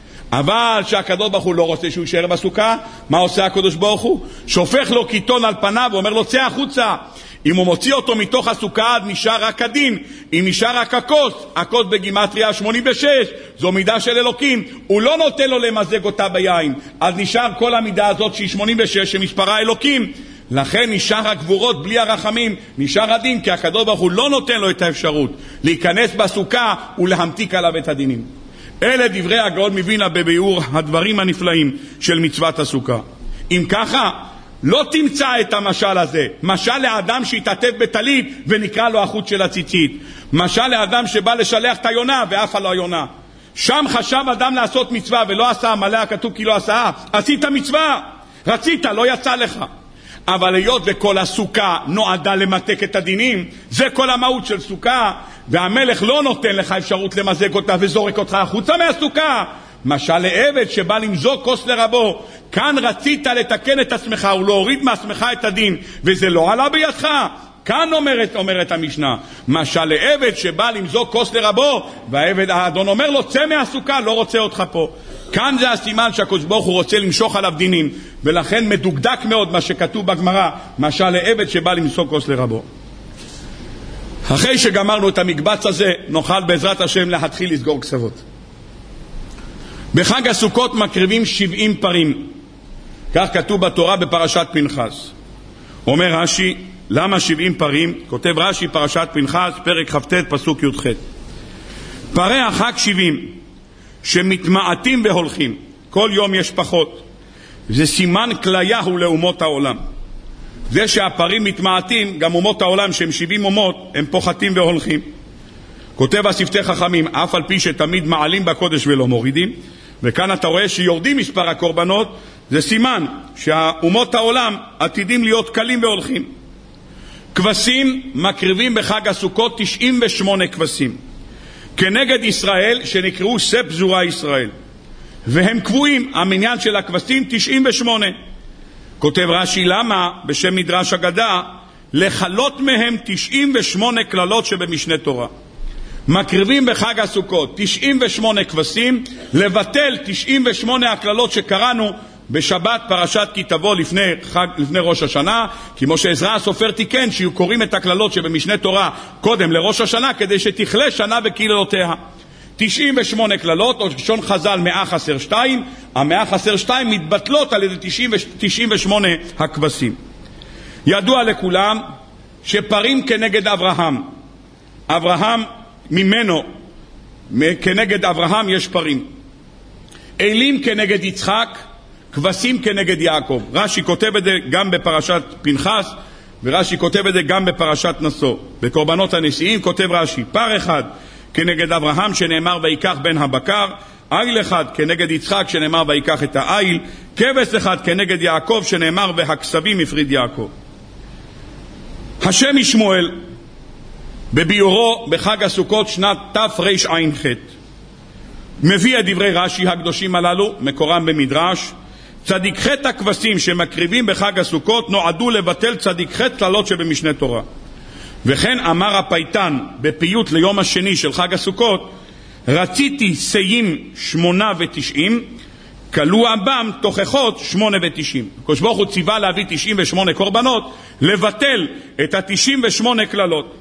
אבל שהקדוש ברוך הוא לא רוצה שהוא יישאר בסוכה, מה עושה הקדוש ברוך הוא? שופך לו קיטון על פניו ואומר לו, צא החוצה. אם הוא מוציא אותו מתוך הסוכה, נשאר רק הדין. אם נשאר רק הכוס, הכוס בגימטריה שמונים ושש, זו מידה של אלוקים. הוא לא נותן לו למזג אותה ביין, אז נשאר כל המידה הזאת שהיא שמונים ושש, שמספרה אלוקים. לכן נשאר הגבורות בלי הרחמים, נשאר הדין, כי הקדוש ברוך הוא לא נותן לו את האפשרות להיכנס בסוכה ולהמתיק עליו את הדינים. אלה דברי הגאון מווילנה בביאור הדברים הנפלאים של מצוות הסוכה. אם ככה, לא תמצא את המשל הזה, משל לאדם שהתעטף בטלית ונקרא לו החוט של הציצית, משל לאדם שבא לשלח את היונה ואף על היונה. שם חשב אדם לעשות מצווה ולא עשה, מלא כתוב כי לא עשה, עשית מצווה, רצית, לא יצא לך. אבל היות וכל הסוכה נועדה למתק את הדינים, זה כל המהות של סוכה, והמלך לא נותן לך אפשרות למזג אותה וזורק אותך החוצה מהסוכה. משל לעבד שבא למזוג כוס לרבו. כאן רצית לתקן את עצמך ולהוריד מעצמך את הדין, וזה לא עלה בידך. כאן אומרת, אומרת המשנה, משל לעבד שבא למזוג כוס לרבו, והעבד האדון אומר לו, צא מהסוכה, לא רוצה אותך פה. כאן זה הסימן שהקדוש ברוך הוא רוצה למשוך עליו דינים, ולכן מדוקדק מאוד מה שכתוב בגמרא, משל לעבד שבא למזוג כוס לרבו. אחרי שגמרנו את המקבץ הזה, נוכל בעזרת השם להתחיל לסגור קצוות. בחג הסוכות מקריבים שבעים פרים, כך כתוב בתורה בפרשת פנחס. אומר רש"י, למה שבעים פרים? כותב רש"י פרשת פנחס, פרק כ"ט פסוק י"ח. פרי החג שבעים שמתמעטים והולכים, כל יום יש פחות. זה סימן כלייהו לאומות העולם. זה שהפרים מתמעטים, גם אומות העולם שהם שבעים אומות, הם פוחתים והולכים. כותב השפתי חכמים, אף על פי שתמיד מעלים בקודש ולא מורידים, וכאן אתה רואה שיורדים מספר הקורבנות, זה סימן שהאומות העולם עתידים להיות קלים והולכים. כבשים מקריבים בחג הסוכות תשעים ושמונה כבשים כנגד ישראל שנקראו ספ פזורה ישראל, והם קבועים, המניין של הכבשים תשעים ושמונה. כותב רש"י, למה בשם מדרש אגדה לחלות מהם תשעים ושמונה כללות שבמשנה תורה. מקריבים בחג הסוכות תשעים ושמונה כבשים, לבטל תשעים ושמונה הכללות שקראנו בשבת פרשת כי תבוא לפני, חג, לפני ראש השנה, כמו שעזרא הסופר תיקן שיהיו קוראים את הכללות שבמשנה תורה קודם לראש השנה, כדי שתכלה שנה וקללותיה. תשעים ושמונה כללות, או לשון חז"ל מאה חסר שתיים, המאה חסר שתיים מתבטלות על ידי תשעים ושמונה הכבשים. ידוע לכולם שפרים כנגד אברהם, אברהם ממנו, כנגד אברהם יש פרים. אלים כנגד יצחק, כבשים כנגד יעקב. רש"י כותב את זה גם בפרשת פנחס, ורש"י כותב את זה גם בפרשת נשוא. בקורבנות הנשיאים כותב רש"י, פר אחד כנגד אברהם שנאמר ויקח בן הבקר, איל אחד כנגד יצחק שנאמר ויקח את האיל, כבש אחד כנגד יעקב שנאמר והכסבים הפריד יעקב. השם משמואל בביאורו בחג הסוכות שנת תרע"ח מביא את דברי רש"י הקדושים הללו, מקורם במדרש. צדיק חטא הכבשים שמקריבים בחג הסוכות נועדו לבטל צדיק חטא כללות שבמשנה תורה. וכן אמר הפייטן בפיוט ליום השני של חג הסוכות, רציתי סיים שמונה ותשעים, כלו אבם תוכחות שמונה ותשעים. הקדוש ברוך הוא ציווה להביא תשעים ושמונה קורבנות, לבטל את ה-תשעים ושמונה כללות.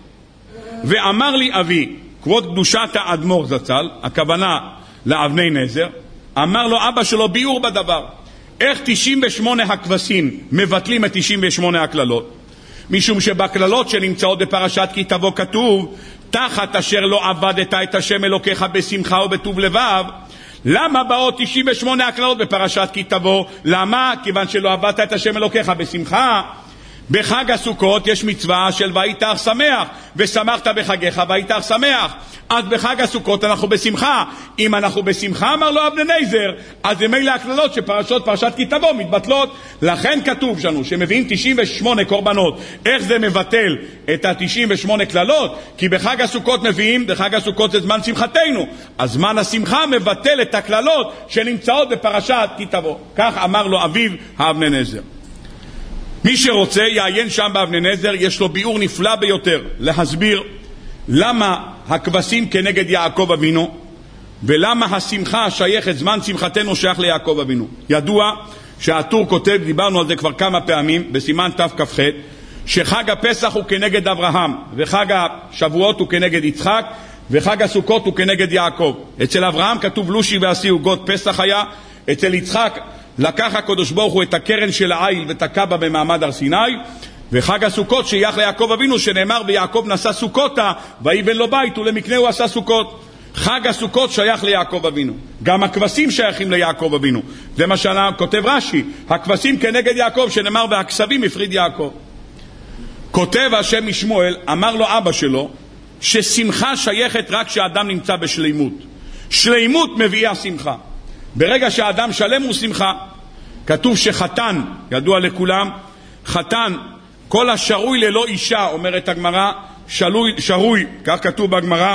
ואמר לי אבי, כבוד קדושת האדמו"ר זצ"ל, הכוונה לאבני נזר, אמר לו אבא שלו ביאור בדבר, איך תשעים ושמונה הכבשים מבטלים את תשעים ושמונה הכללות? משום שבכללות שנמצאות בפרשת כי תבוא כתוב, תחת אשר לא עבדת את השם אלוקיך בשמחה ובטוב לבב. למה באות תשעים ושמונה הכללות בפרשת כי תבוא? למה? כיוון שלא עבדת את השם אלוקיך בשמחה. בחג הסוכות יש מצווה של והיית שמח, ושמחת בחגיך והיית שמח. אז בחג הסוכות אנחנו בשמחה. אם אנחנו בשמחה, אמר לו אבני נזר, אז ממילא הכללות שפרשות פרשת כי תבוא מתבטלות. לכן כתוב לנו שמביאים תשעים ושמונה קורבנות. איך זה מבטל את ה-תשעים ושמונה כללות? כי בחג הסוכות מביאים, בחג הסוכות זה זמן שמחתנו, אז זמן השמחה מבטל את הכללות שנמצאות בפרשת כי תבוא. כך אמר לו אביו האבני נזר. מי שרוצה יעיין שם באבני נזר, יש לו ביאור נפלא ביותר להסביר למה הכבשים כנגד יעקב אבינו, ולמה השמחה שייכת, זמן שמחתנו שייך ליעקב אבינו. ידוע שהטור כותב, דיברנו על זה כבר כמה פעמים בסימן תכ"ח, שחג הפסח הוא כנגד אברהם, וחג השבועות הוא כנגד יצחק, וחג הסוכות הוא כנגד יעקב. אצל אברהם כתוב לושי ועשי עוגות פסח היה, אצל יצחק לקח הקדוש ברוך הוא את הקרן של העיל ותקע בה במעמד הר סיני, וחג הסוכות שייך ליעקב אבינו שנאמר ויעקב נשא סוכותה ויבן לו בית ולמקנה הוא עשה סוכות. חג הסוכות שייך ליעקב אבינו, גם הכבשים שייכים ליעקב אבינו. זה מה שכותב רש"י, הכבשים כנגד יעקב שנאמר והכסבים הפריד יעקב. כותב השם משמואל, אמר לו אבא שלו ששמחה שייכת רק כשאדם נמצא בשלימות. שלימות מביאה שמחה. ברגע שהאדם שלם הוא שמחה. כתוב שחתן, ידוע לכולם, חתן, כל השרוי ללא אישה, אומרת הגמרא, שרוי, שרוי, כך כתוב בגמרא,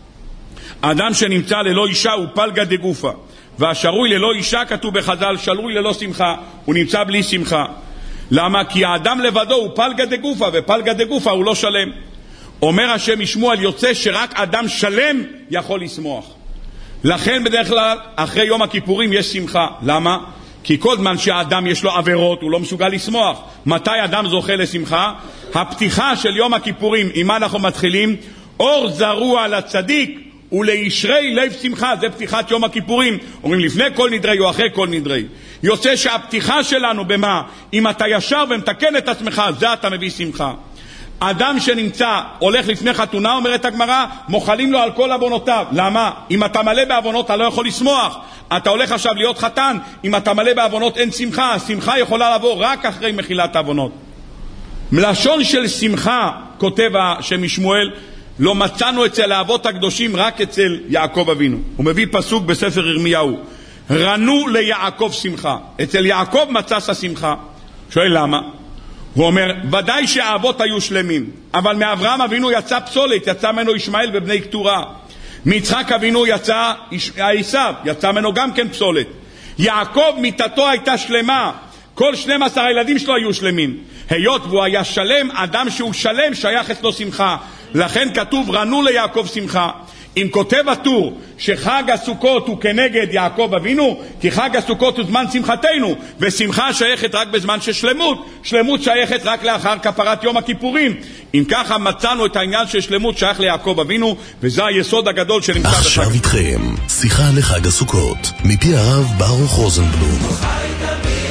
האדם שנמצא ללא אישה הוא פלגה דגופה, והשרוי ללא אישה כתוב בחז"ל, שרוי ללא שמחה, הוא נמצא בלי שמחה. למה? כי האדם לבדו הוא פלגה דגופה, ופלגה דגופה הוא לא שלם. אומר השם משמואל, יוצא שרק אדם שלם יכול לשמוח. לכן בדרך כלל אחרי יום הכיפורים יש שמחה. למה? כי כל זמן שהאדם יש לו עבירות הוא לא מסוגל לשמוח. מתי אדם זוכה לשמחה? הפתיחה של יום הכיפורים, עם מה אנחנו מתחילים? אור זרוע לצדיק ולישרי לב שמחה. זה פתיחת יום הכיפורים. אומרים לפני כל נדרי או אחרי כל נדרי. יוצא שהפתיחה שלנו במה? אם אתה ישר ומתקן את עצמך, זה אתה מביא שמחה. אדם שנמצא, הולך לפני חתונה, אומרת הגמרא, מוחלים לו על כל אבונותיו. למה? אם אתה מלא באבונות, אתה לא יכול לשמוח. אתה הולך עכשיו להיות חתן, אם אתה מלא באבונות, אין שמחה. שמחה יכולה לבוא רק אחרי מחילת האבונות. מלשון של שמחה, כותב השם משמואל, לא מצאנו אצל האבות הקדושים, רק אצל יעקב אבינו. הוא מביא פסוק בספר ירמיהו, רנו ליעקב שמחה. אצל יעקב מצא שמחה. שואל למה? הוא אומר, ודאי שהאבות היו שלמים, אבל מאברהם אבינו יצא פסולת, יצא ממנו ישמעאל ובני כתורה. מיצחק אבינו יצא עשיו, יצא ממנו גם כן פסולת. יעקב מיתתו הייתה שלמה, כל שנים עשר הילדים שלו היו שלמים. היות והוא היה שלם, אדם שהוא שלם שייך אצלו שמחה. לכן כתוב רנו ליעקב שמחה. אם כותב הטור שחג הסוכות הוא כנגד יעקב אבינו, כי חג הסוכות הוא זמן שמחתנו, ושמחה שייכת רק בזמן של שלמות, שלמות שייכת רק לאחר כפרת יום הכיפורים. אם ככה מצאנו את העניין של שלמות שייך ליעקב אבינו, וזה היסוד הגדול שנמצא בחג. עכשיו איתכם שיחה לחג הסוכות מפי הרב ברוך רוזנבלום.